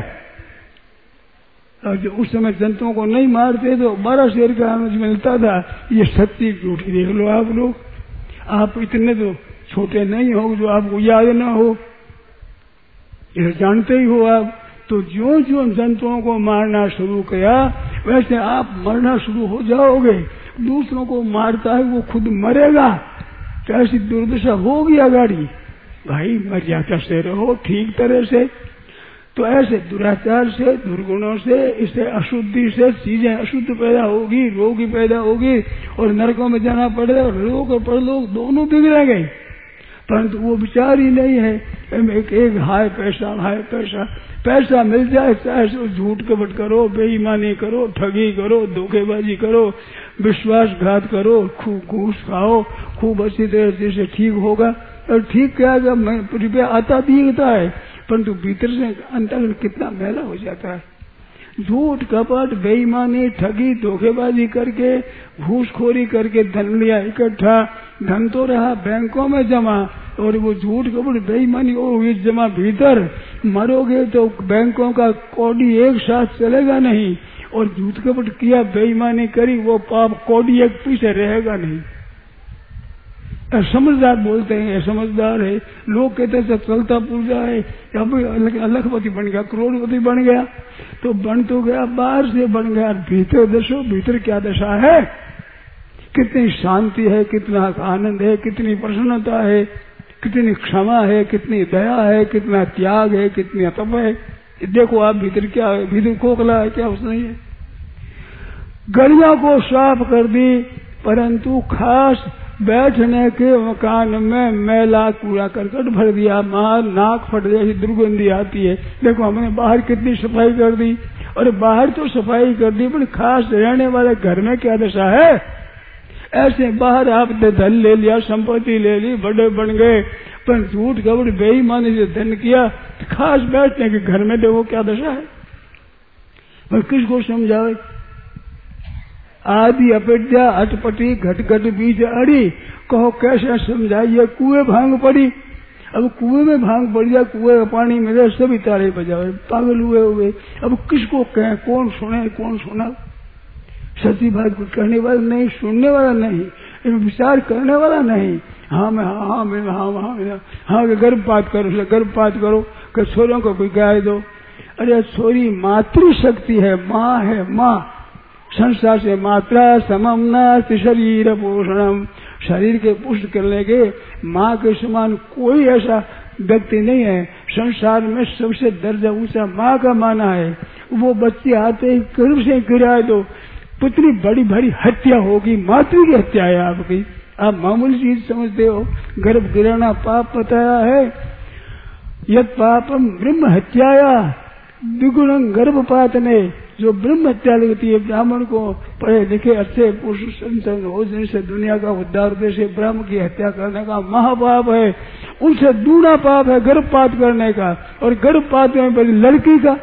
और जो उस समय जंतुओं को नहीं मारते तो 12 शेर का अनाज मिलता था। ये सच्ची झूठी देख लो आप लोग। आप इतने तो छोटे नहीं हो जो आपको याद ना हो, ये जानते ही हो आप। तो जो जो जंतुओं को मारना शुरू किया वैसे आप मरना शुरू हो जाओगे। दूसरों को मारता है वो खुद मरेगा, तो ऐसी दुर्दशा होगी अगाड़ी। भाई मर्यादा से रहो ठीक तरह से। तो ऐसे दुराचार से, दुर्गुणों से, इससे अशुद्धि से चीजें अशुद्ध पैदा होगी, रोग ही पैदा होगी और नरकों में जाना पड़ेगा। लोग और परलोक दोनों बिगड़ेंगे। परंतु वो विचार ही नहीं है। एक हाय पैसा, पैसा मिल जाए चाहे सो झूठ कपट करो, बेईमानी करो, ठगी करो, धोखेबाजी करो, विश्वासघात करो, खूब घूस खाओ, खूब अच्छी तरह से ठीक होगा। और ठीक क्या रुपया आता दिखता है परंतु भीतर से अंतर कितना मैला हो जाता है। झूठ कपट बेईमानी ठगी धोखेबाजी करके घूसखोरी करके धन लिया इकट्ठा, धन तो रहा बैंकों में जमा और वो झूठ कपट बेईमानी और जमा भीतर। मरोगे तो बैंकों का कौड़ी एक साथ चलेगा नहीं, और झूठ कपट किया बेईमानी करी वो पाप कौड़ी एक पीछे रहेगा नहीं। समझदार बोलते हैं, समझदार है। लोग कहते हैं चलता पूजा है, लखपति बन गया, करोड़पति बन गया, तो बन तो गया, बाहर से बन गया, भीतर दशो भीतर क्या दशा है, कितनी शांति है, कितना आनंद है, कितनी प्रसन्नता है, कितनी क्षमा है, कितनी दया है, कितना त्याग है, कितनी तप है। देखो आप भीतर क्या है, भीतर खोखला है क्या, उसने है। गलियों को साफ कर दी, परंतु खास बैठने के मकान में मैला कूड़ा करकट भर दिया, नाक फट जैसी दुर्गंधी आती है। देखो हमने बाहर कितनी सफाई कर दी, और बाहर तो सफाई कर दी, पर खास रहने वाले घर में क्या दशा है। ऐसे बाहर आपने धन ले लिया, संपत्ति ले ली, बड़े बन गए, पर झूठ कपड़ बेईमानी से धन किया, खास बैठने के घर में देखो क्या दशा है। पर किसको समझावे। आदि अपेक्षा अटपटी घट घट बीज अड़ी, कहो कैसे समझाइए। कुएं भांग पड़ी, अब कुएं में भांग पड़ जाए, कुएं का पानी में सभी ताले बजावे, पागल हुए। अब किसको कहें, कौन सुने कौन सुना। सच्ची बात कहने वाला नहीं, सुनने वाला नहीं, विचार करने वाला नहीं। हाँ मैं हाँ मैं हाँ हाँ हाँ गर्भपात करो, गर्भपात करो, कि छोरों को कोई गाय दो। अरे छोरी मातृशक्ति है, माँ है, माँ। संसार से मात्रा समम नास्ति शरीर पोषणम, शरीर के पुष्ट करने के माँ के समान कोई ऐसा व्यक्ति नहीं है। संसार में सबसे दर्जा ऊंचा माँ का माना है। वो बच्चे आते ही गर्भ से गिराए दो, कितनी बड़ी बड़ी हत्या होगी, मातृ की हत्या है आपकी। आप मामूली चीज समझते हो, गर्भ गिराना पाप बताया है। यद पापम ब्रह्म हत्याया द्विगुणं गर्भपात ने, जो ब्रह्म हत्या लगती है ब्राह्मण को, पढ़े लिखे अच्छे पुरुष संतन हो जिनसे दुनिया का उद्धार उद्देश्य ब्राह्मण की हत्या करने का महापाप है। उनसे दूना पाप है गर्भपात करने का, और गर्भपात में बड़ी लड़की का,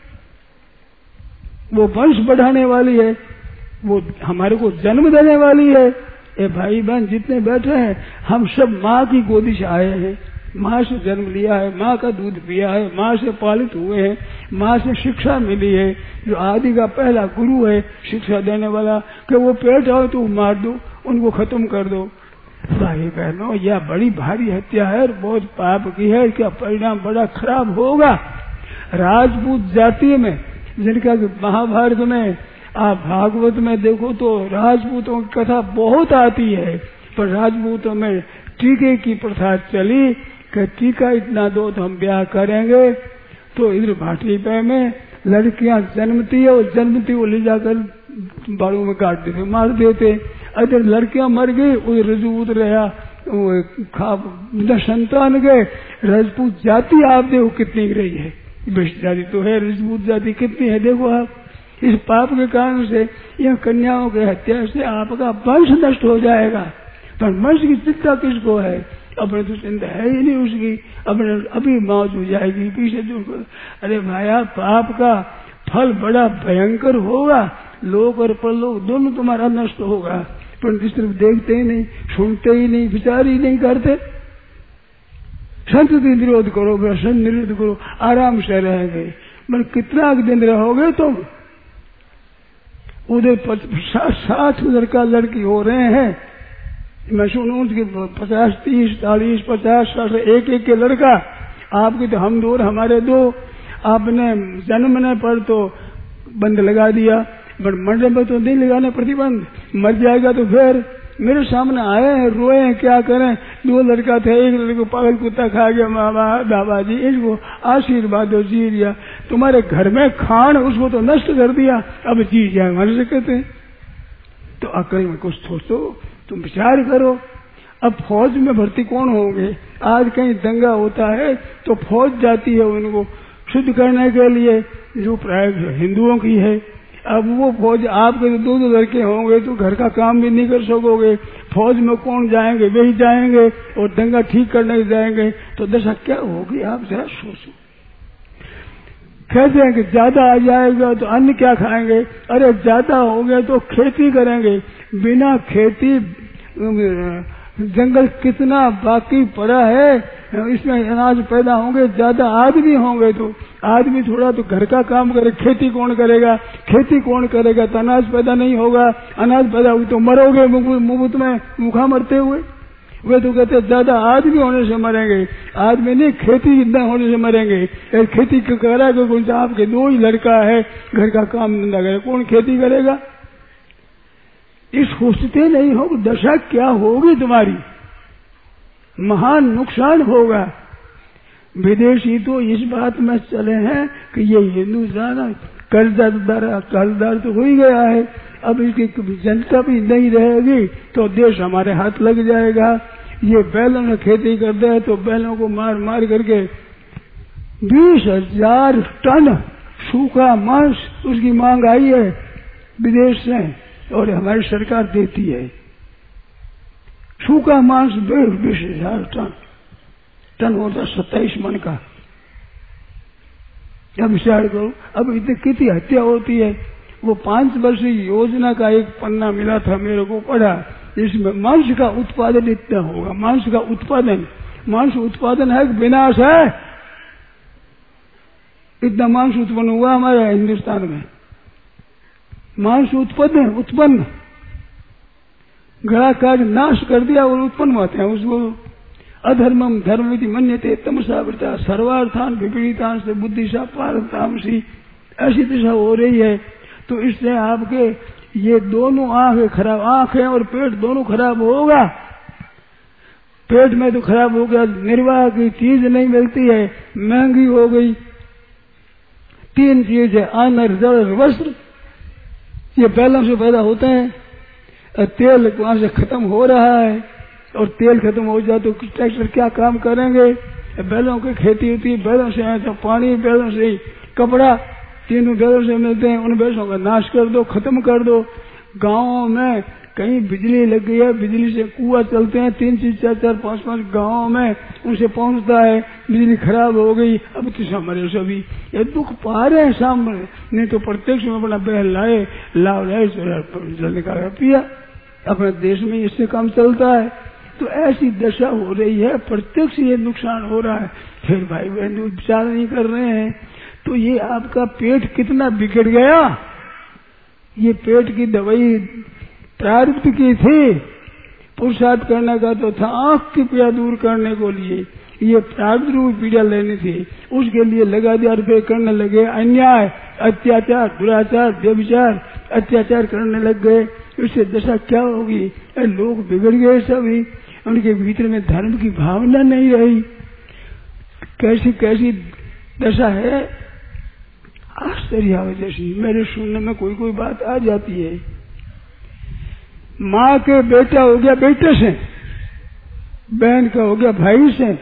वो वंश बढ़ाने वाली है, वो हमारे को जन्म देने वाली है। ए भाई बहन जितने बैठे हैं, हम सब माँ की गोदी से आए हैं, माँ से जन्म लिया है, माँ का दूध पिया है, माँ से पालित हुए हैं, माँ से शिक्षा मिली है। जो आदि का पहला गुरु है शिक्षा देने वाला, कि वो पेट आओ तो मार दो, उनको खत्म कर दो। भाई बहनों यह बड़ी भारी हत्या है, बहुत पाप की है, क्या परिणाम बड़ा खराब होगा। राजपूत जाति में जिनका महाभारत में आप भागवत में देखो तो राजपूतों की कथा बहुत आती है, पर राजपूतों में टीके की प्रथा चली कि टीका इतना दो तो हम ब्याह करेंगे। तो इधर भाटी पे में लड़कियां जन्मती है, और जन्मती वो ले जाकर बाड़ों में काट देते, मार देते। इधर लड़कियां मर गई, उधर रजपूत रहा, संतान गए। राजपूत जाति आप देखो कितनी रही है, वैश्य जाति तो है, राजपूत जाति कितनी है देखो आप। इस पाप के कारण से, यह कन्याओं के हत्या से आपका वंश नष्ट हो जाएगा। पर वंश की चिंता किसको है, अपने तो चिंता है ही नहीं उसकी, अपने अभी मौत हो जाएगी पीछे जो। अरे भाया पाप का फल बड़ा भयंकर होगा, लोक और परलोक दोनों तुम्हारा नष्ट होगा। पर जिस तरफ देखते ही नहीं, सुनते ही नहीं, विचार ही नहीं करते। संतति निरोध करो, व्यसन निरोध करो, आराम से रहेंगे। मतलब कितना दिन रहोगे तुम। उधर 60 लड़का लड़की हो रहे हैं, मैं सुनूं कि 50, 30, 40, 50, 60 एक एक के लड़का। आपके तो हम दो हमारे दो, आपने जन्मने पर तो बंद लगा दिया, पर मरने पर तो नहीं लगाने प्रतिबंध। मर जाएगा तो फिर मेरे सामने आए हैं, रोए हैं, क्या करें। 2 लड़का थे, एक लड़के को पागल कुत्ता खा गया, मामा दादाजी इसको आशीर्वाद दो, जी लिया। तुम्हारे घर में खान उसको तो नष्ट कर दिया, अब जी जाए मर से कहते। तो अकल में कुछ सोचो, तुम विचार करो। अब फौज में भर्ती कौन होंगे। आज कहीं दंगा होता है तो फौज जाती है उनको शुद्ध करने के लिए, जो प्राय हिंदुओं की है। अब वो फौज आपके तो 2 लड़के होंगे तो घर का काम भी नहीं कर सकोगे। फौज में कौन जाएंगे, वही जाएंगे, और दंगा ठीक करने जाएंगे तो दशा क्या होगी आप जरा सोचो। कहते हैं कि ज्यादा आ जाएगा तो अन्न क्या खाएंगे। अरे ज्यादा हो गया तो खेती करेंगे, बिना खेती जंगल कितना बाकी पड़ा है, इसमें अनाज पैदा होंगे। ज्यादा आदमी होंगे तो आदमी थोड़ा तो घर का काम करे, खेती कौन करेगा। खेती कौन करेगा तो अनाज पैदा नहीं होगा, अनाज पैदा हुई तो मरोगे मुफ्त में, मुखा मरते हुए। वे तो कहते ज्यादा आदमी होने से मरेंगे, आदमी नहीं खेती इतना होने से मरेंगे। खेती करा के कुछ आपके 2 ही लड़का है, घर का काम धंधा करे, कौन खेती करेगा? ये सोचते नहीं हो दशा क्या होगी तुम्हारी, महान नुकसान होगा। विदेशी तो इस बात में चले हैं कि ये हिंदुस्तान कर्जदार तो हो ही गया है, अब इसकी जनता भी नहीं रहेगी तो देश हमारे हाथ लग जाएगा। ये बैलों में खेती करते हैं तो बैलों को मार मार करके 20,000 टन सूखा मांस उसकी मांग आई है विदेश से, और हमारी सरकार देती है। सूखा मांस 20,000 टन होता 27 मन का। अब विचार करो, अब इतनी कितनी हत्या होती है। वो 5 वर्षीय योजना का एक पन्ना मिला था मेरे को, पढ़ा, इसमें मांस का उत्पादन इतना होगा। मांस उत्पादन है कि विनाश है? इतना मांस उत्पन्न हुआ हमारे हिंदुस्तान में। मांस उत्पन्न गला काट नाश कर दिया और उत्पन्न होते हैं उसको। अधर्मम धर्मविधि मन्यते तमसावृता सर्वार्थान विपरीतान से बुद्धिशा पारतामसी, ऐसी दिशा हो रही है। तो इससे आपके ये दोनों आंखें और पेट दोनों खराब होगा। पेट में तो खराब हो गया, निर्वाह की चीज नहीं मिलती है, महंगी हो गई। 3 चीज है, अन्न जल वस्त्र, ये बैलों से पैदा होते हैं। तेल वहां से खत्म हो रहा है, और तेल खत्म हो जाए तो ट्रैक्टर क्या काम करेंगे? बैलों की खेती होती है, बैलों से आए तो पानी, बैलों से कपड़ा, तीनों बैलों से मिलते हैं। उन बैलों का नाश कर दो, खत्म कर दो। गांवों में कहीं बिजली लग गई है, बिजली से कुआं चलते हैं 3-3, 4-4, 5-5 गांवों में, उनसे पहुंचता है। बिजली खराब हो गई, अब तो सामने सभी ये दुख पा रहे हैं सामने, नहीं तो प्रत्यक्ष में अपना बहल लाए जल निकाल पिया। अपने देश में इससे काम चलता है। तो ऐसी दशा हो रही है, प्रत्यक्ष ये नुकसान हो रहा है। फिर भाई बहन विचार नहीं कर रहे हैं, तो ये आपका पेट कितना बिगड़ गया। ये पेट की दवाई प्रारब्ध की थी, पुरुषार्थ करने का तो था आंख की पीड़ा दूर करने को लिए, ये प्रारब्ध रूप पीड़ा लेनी थी, उसके लिए लगा दिया। रुपये करने लगे, अन्याय, अत्याचार, दुराचार, व्यभिचार, अत्याचार करने लग गए। इससे दशा क्या होगी? लोग बिगड़ गए सभी, उनके भीतर में धर्म की भावना नहीं रही। कैसी कैसी दशा है, आश्चर्य जैसी। मेरे सुनने में कोई कोई बात आ जाती है। माँ के बेटा हो गया बेटे से, बहन का हो गया भाई से,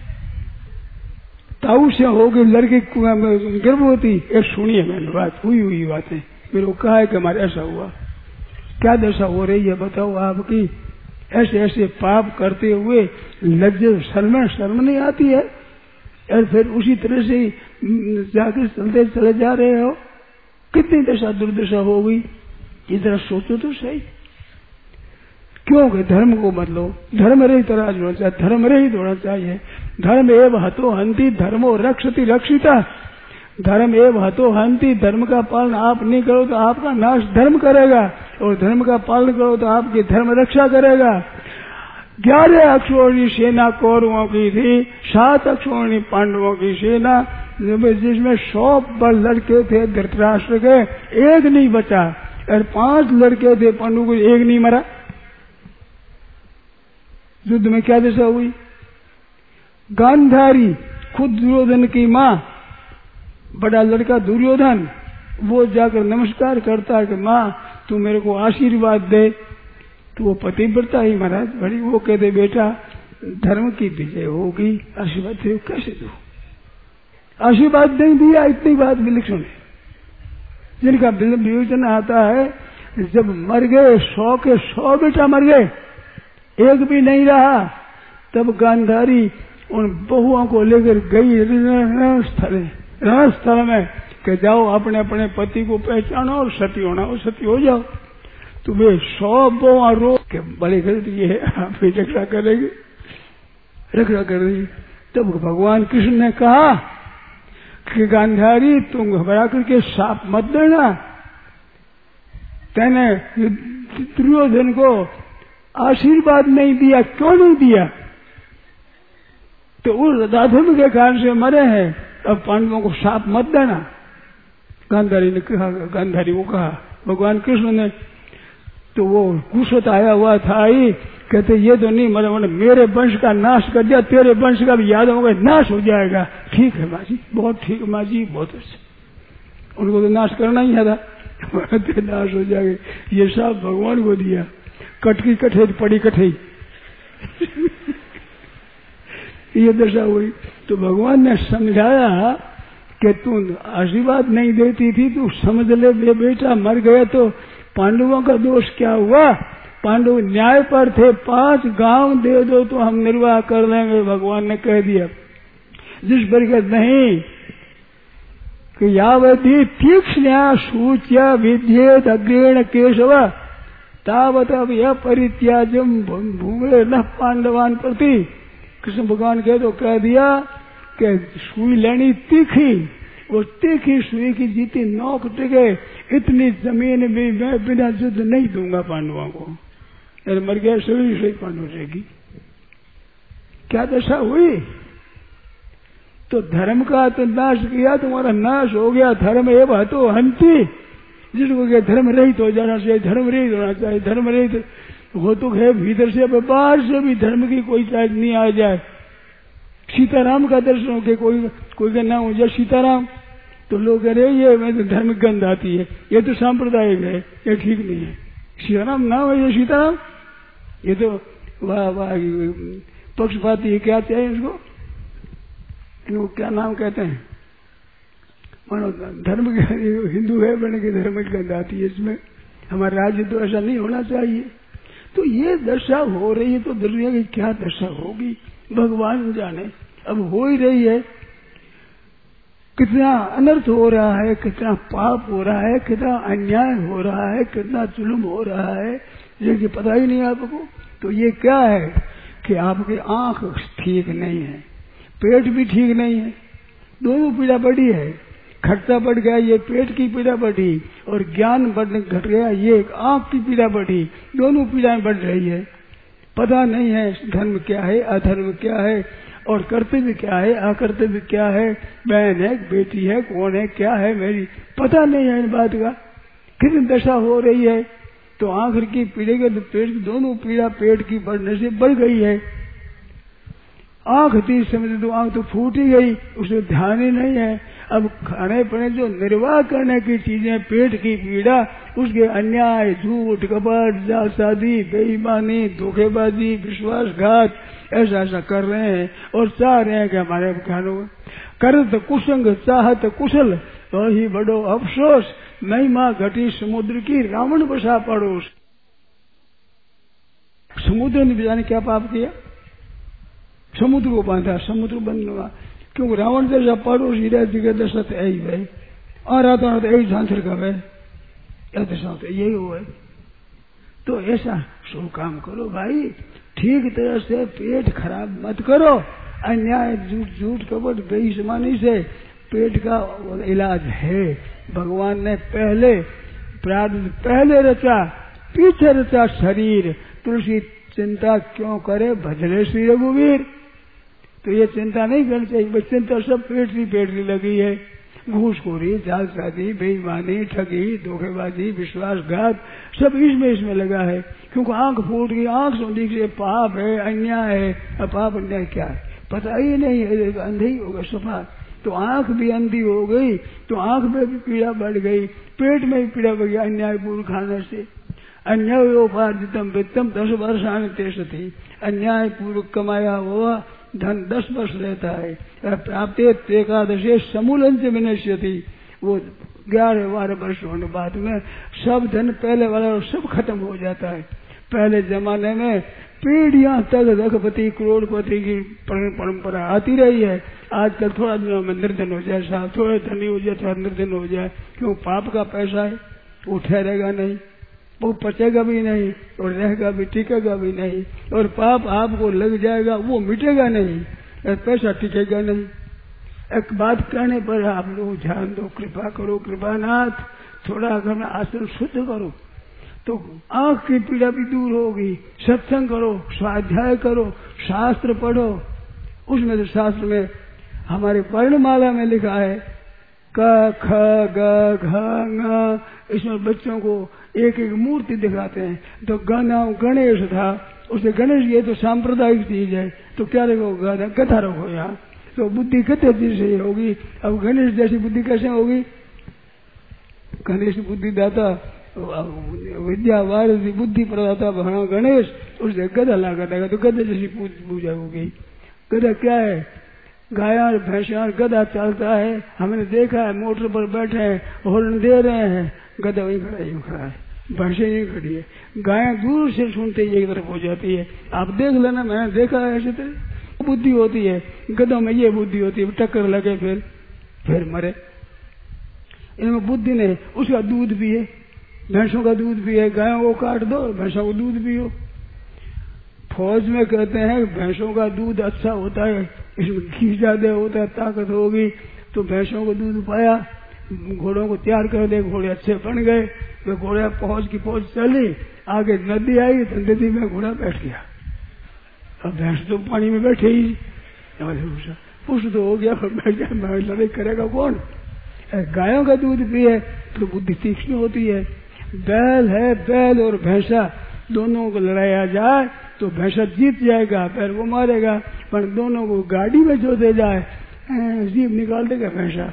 ताऊ से हो गई लड़के गर्भवती। एक सुनिए मैंने बात, हुई बातें, मेरे को कहा है कि हमारे ऐसा हुआ। क्या दशा हो रही है बताओ आपकी? ऐसे ऐसे पाप करते हुए लज्जा शर्म नहीं आती है, और फिर उसी तरह से जाकर चलते चले जा रहे हो। कितनी दशा दुर्दशा हो गई, इधर सोचो तो सही। क्योंकि धर्म को बदलो, धर्म रहित राज होना चाहिए, धर्म रहित होना चाहिए। धर्म एव हतो हंति धर्मो रक्षति रक्षिता, धर्म एव हतो हंति, धर्म का पालन आप नहीं करो तो आपका नाश धर्म करेगा, और धर्म का पालन करो तो आपकी धर्म रक्षा करेगा। 11 अक्षौहिणी सेना कौरवों की थी, 7 अक्षौहिणी पांडवों की सेना, जिसमें 100 लड़के थे धृतराष्ट्र के, एक नहीं बचा, और 5 लड़के थे पांडु को, एक नहीं मरा। युद्ध में क्या दशा हुई? गांधारी खुद दुर्योधन की माँ, बड़ा लड़का दुर्योधन, वो जाकर नमस्कार करता है कि माँ तू मेरे को आशीर्वाद दे। तो वो पतिव्रता ही महाराज बड़ी, वो कहते बेटा धर्म की विजय होगी, आशीर्वाद दे। कैसे दो? आशीर्वाद नहीं दिया। इतनी बात विलक्षण है, जिनका विवेचन आता है। जब मर गए 100 के 100 बेटा मर गए, एक भी नहीं रहा, तब गांधारी उन बहुओं को लेकर गई रणस्थल में कि जाओ अपने अपने पति को पहचानो और सती होना हो, सती हो जाओ। तो वे 100 बहुआ रो के बड़े कर ये आप ही रक्षा करेगी, रक्षा करेगी। तब भगवान कृष्ण ने कहा कि गांधारी तुम घबरा करके साप मत देना। तेने दुर्योधन को आशीर्वाद नहीं दिया, क्यों नहीं दिया? तो उस अधर्म के कारण से मरे हैं। अब पांडवों को शाप मत देना, गांधारी ने कहा, गांधारी को कहा भगवान कृष्ण ने। तो वो कुशत आया हुआ था ही, कहते ये तो नहीं मरे, मेरे वंश का नाश कर दिया, तेरे वंश का भी याद होगा, नाश हो जाएगा। ठीक है माँ जी, बहुत ठीक है माँ जी, बहुत अच्छा। उनको तो नाश करना ही था, नाश हो जाएगा। ये सब भगवान को दिया, कटकी कठे पड़ी कठे ये दशा हुई। तो भगवान ने समझाया कि तू आशीर्वाद नहीं देती थी, तू समझ ले बेटा मर गया तो पांडवों का दोष क्या हुआ? पांडव न्याय पर थे, 5 गांव दे दो तो हम निर्वाह कर लेंगे। भगवान ने कह दिया, जिस पर नहीं कि यावती तीक्ष्ण सूच्या विद्येत अग्रेण केशव तावत परित्याजम भूमे न पांडवान प्रति। कृष्ण भगवान कह तो कह दिया कि सुई लेनी तीखी, वो तीखी सुई की जीती नोक टिके, इतनी जमीन भी मैं बिना युद्ध नहीं दूंगा पांडवों को। अरे मर गया शरीर से पांडव रहेगी। क्या दशा हुई? तो धर्म का तो नाश किया, तुम्हारा नाश हो गया। धर्म एवं तो हंती, जिसको क्या धर्म रहित हो जाना चाहिए, धर्म रहित होना चाहिए। धर्म रहित वो तो है भीतर से, बाहर से भी धर्म की कोई चाहत नहीं आ जाए। सीताराम का दर्शन हो के कोई का नाम हो जाए सीताराम, तो लोग कह रहे ये मैं तो धर्म गंध आती है, ये तो सांप्रदायिक है, ये ठीक नहीं है। सीताराम नाम है ये सीताराम, ये तो वाह वाह पक्षपाती है। क्या चाहिए इसको, इनको क्या नाम कहते हैं? मानो धर्म के हिंदू है बने के धर्म की गंध आती है इसमें। हमारा राज्य तो ऐसा नहीं होना चाहिए। तो ये दशा हो रही है, तो दुनिया की क्या दशा होगी भगवान जाने। अब हो ही रही है, कितना अनर्थ हो रहा है, कितना पाप हो रहा है, कितना अन्याय हो रहा है, कितना जुल्म हो रहा है, ये पता ही नहीं आपको। तो ये क्या है कि आपकी आंख ठीक नहीं है, पेट भी ठीक नहीं है, दोनों पीड़ा बढ़ी है। खर्चा बढ़ गया, ये पेट की पीड़ा बढ़ी, और ज्ञान घट गया, ये आंख की पीड़ा बढ़ी। दोनों पीड़ाएं बढ़ रही है। पता नहीं है धर्म क्या है, अधर्म क्या है, और कर्तव्य क्या है, अकर्तव्य क्या है, बहन है, बेटी है, कौन है, क्या है मेरी, पता नहीं है इन बात का। कितनी दशा हो रही है। तो आंख की पीड़े के पेट की दोनों पीड़ा पेट की बढ़ने से बढ़ गई है। आंख थी समझ तो आंख तो फूट ही गई, उसमें ध्यान ही नहीं है। अब खाने पीने जो निर्वाह करने की चीजें, पेट की पीड़ा, उसके अन्याय, झूठ, कपट, जालसाजी, बेईमानी, धोखेबाजी, विश्वासघात, ऐसा ऐसा कर रहे हैं और चाह रहे हैं कि हमारे खानों करत कुसंग चाहत कुशल तो ही बड़ो अफसोस, महिमा घटी समुद्र की रावण बसा पड़ोस। समुद्र ने जाने क्या पाप किया, समुद्र को बांधा, समुद्र बंद हुआ, क्योंकि रावण जैसा पड़ोस ही रहती के दशा तो यही है। और आता है यही झांसर का है, दशा तो यही हुआ है। तो ऐसा शुभ काम करो भाई, ठीक तरह से पेट खराब मत करो। अन्याय, झूठ कपट, बेईमानी से पेट का इलाज है। भगवान ने पहले प्रारब्ध पहले रचा, पीछे रचा शरीर। तुलसी चिंता क्यों करे, भजले श्री रघुवीर। तो ये चिंता नहीं करनी चाहिए, चिंता सब पेट की लगी है। घूसखोरी, जालसाजी, बेईमानी, ठगी, धोखेबाजी, विश्वासघात, सब इसमें लगा है। क्योंकि आंख फूट गई, आंख सुनने से पाप है, अन्याय है। अब पाप अन्याय क्या है पता ही नहीं है, अंधे ही होगा सफा। तो आंख भी अंधी हो गई, तो आंख में भी पीड़ा बढ़ गई, पेट में भी पीड़ा बढ़ गई अन्याय पूर्ण खाने से। अन्यायोपार्जितम वित्तम 10 वर्षान तेषति, अन्याय पूर्वक कमाया हुआ धन 10 वर्ष रहता है। प्राप्त एकादशे समूलन से विनश्यति, वो 11-12 वर्ष होने बाद में सब धन पहले वाला सब खत्म हो जाता है। पहले जमाने में पीढ़ियां तक लखपति करोड़पति की परंपरा आती रही है। आजकल थोड़ा दिनों में निर्धन हो जाए, साहब थोड़े धनी हो जाए, थोड़ा निर्धन हो जाए। क्यों, पाप का पैसा है, वो ठहरेगा नहीं, वो पचेगा भी नहीं, और रहेगा भी, टिकेगा भी नहीं। और पाप आपको लग जाएगा, वो मिटेगा नहीं, पैसा टिकेगा नहीं। एक बात कहने पर आप लोग ध्यान दो, कृपा करो, कृपानाथ, थोड़ा घर में आसन शुद्ध करो। तो आंख की पीड़ा भी दूर होगी। सत्संग करो, स्वाध्याय करो, शास्त्र पढ़ो। उसमें तो शास्त्र में हमारे वर्णमाला में लिखा है क ख ग घ ङ। इसमें बच्चों को एक एक मूर्ति दिखाते हैं। तो नाम गणेश था, उसे गणेश ये तो सांप्रदायिक चीज है, तो क्या रखो कथा रखो यहाँ, तो बुद्धि कथे जैसे होगी। अब गणेश जैसी बुद्धि कैसे होगी? गणेश बुद्धि दाता, विद्या वारसी बुद्धि प्रदाता भगवान गणेश, उससे गधा लगा देगा तो गधे जैसी पूजा होगी। गधा क्या है? गाया भैंसा गधा चलता है, हमने देखा है, मोटर पर बैठे हैं, हॉर्न दे रहे हैं, गधा वहीं खड़ा है, भैंसे नहीं खड़ी है। गायें दूर से सुनते ही एक तरफ हो जाती है। आप देख लेना, मैंने देखा है ऐसे तो बुद्धि होती है। गधों में ये बुद्धि होती है, टक्कर लगे फिर मरे। इनमें बुद्धि नहीं। उसका दूध पिए, भैंसों का दूध पिए, गायों को काट दो, भैंसों को दूध पियो। फौज में कहते हैं भैंसों का दूध अच्छा होता है, इसमें घी ज्यादा होता है, ताकत होगी, तो भैंसों को दूध पाया, घोड़ों को तैयार कर दे, घोड़े अच्छे बन गए। तो घोड़ा फौज की फौज चली, आगे नदी आई तो नदी में घोड़ा बैठ गया। अब भैंस तो पानी में बैठे ही, पुष्ट तो हो गया, बैठ गया, लड़ाई करेगा कौन? गायों का दूध पिए तो बुद्धि तीक्ष्ण होती है। बैल है, बैल और भैंसा दोनों को लड़ाया जाए तो भैंसा जीत जाएगा, पैर वो मारेगा, पर दोनों को गाड़ी में जो दे जाए जीभ निकाल देगा भैंसा।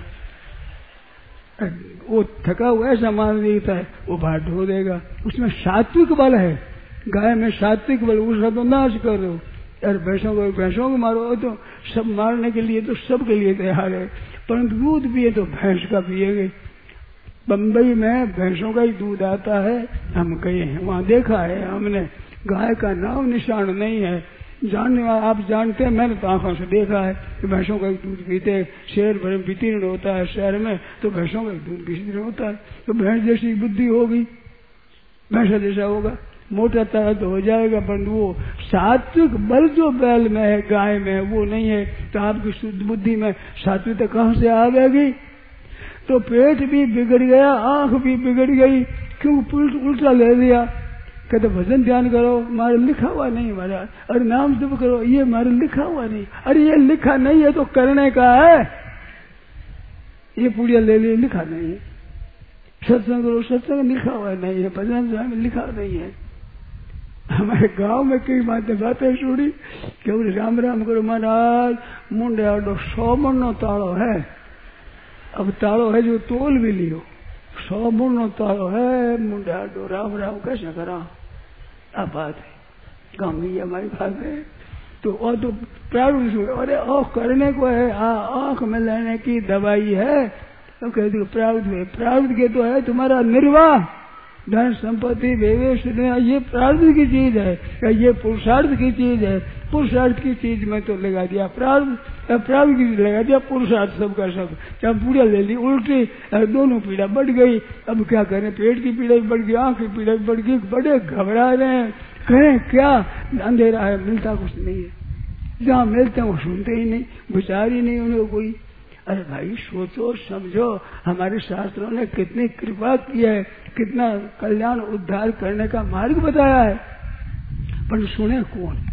वो थका हुआ ऐसा मान देता है, वो बाहर ढो देगा। उसमें सात्विक बल है, गाय में सात्विक बल, उसका तो नाश कर दो। यार भैंसों को मारो तो सब मारने के लिए तो सबके लिए तैयार है, परंतु दूध पिए तो भैंस का पिएंगे। बम्बई में भैंसों का ही दूध आता है, हम गए हैं, वहाँ देखा है हमने। गाय का नाम निशान नहीं है, जानने आप जानते हैं, मैंने तो आंखों से देखा है कि भैंसों का दूध पीते। शहर भर में वितीर्ण होता है, शहर में तो भैंसों का दूध वितीर्ण होता है। तो भैंस जैसी बुद्धि होगी, भैंसा जैसा होगा, मोटा ताजा तो हो जाएगा, पर वो सात्विक बल जो बैल में है, गाय में है, वो नहीं है। तो आपकी शुद्ध बुद्धि में सात्विकता कहाँ से आ जाएगी? तो पेट भी बिगड़ गया, आंख भी बिगड़ गई, क्यों उल्टा ले लिया। कहते भजन ध्यान करो, हमारे लिखा हुआ नहीं महाराज, अरे नाम जप करो, ये हमारे लिखा हुआ नहीं। अरे ये लिखा नहीं है तो करने का है, ये पुड़िया ले लिए लिखा नहीं है। सत्संग करो, सत्संग लिखा हुआ नहीं है, भजन में लिखा नहीं है। हमारे गांव में कई बातें सुनी कि राम राम करो महाराज, मुंडे आडो 100 मन नो ताड़ो है। अब ताड़ो है जो तोल भी लियो, 100 मन नो ताड़ो है, मुंडे आडो राम राम कैसे करा। अब बात है गाँव में, हमारी बात है। तो और तो प्रारूप, अरे आँख करने को है, आँख में लेने की दवाई है, तो कहते हो प्रारूप के तो है तुम्हारा निर्वाह, धन संपत्ति विवेश, ये प्रारूप की चीज है, ये पुरुषार्थ की चीज है। पुरुषार्थ की चीज में तो लगा दिया प्रारूप की चीज लगा दिया पुरुषार्थ, सबका सब। जब पूरा ले ली उल्टी, दोनों पीड़ा बढ़ गई। अब क्या करें, पेट की पीड़ा भी बढ़ गई, आंख की पीड़ा भी बढ़ गई, बड़े घबरा रहे हैं, कहें क्या, अंधेरा है, मिलता कुछ नहीं है। जहाँ मिलते हैं वो सुनते ही नहीं, विचार ही नहीं उन्हें कोई। अरे भाई सोचो समझो, हमारे शास्त्रों ने कितनी कृपा की है, कितना कल्याण उद्धार करने का मार्ग बताया है, पर सुने कौन?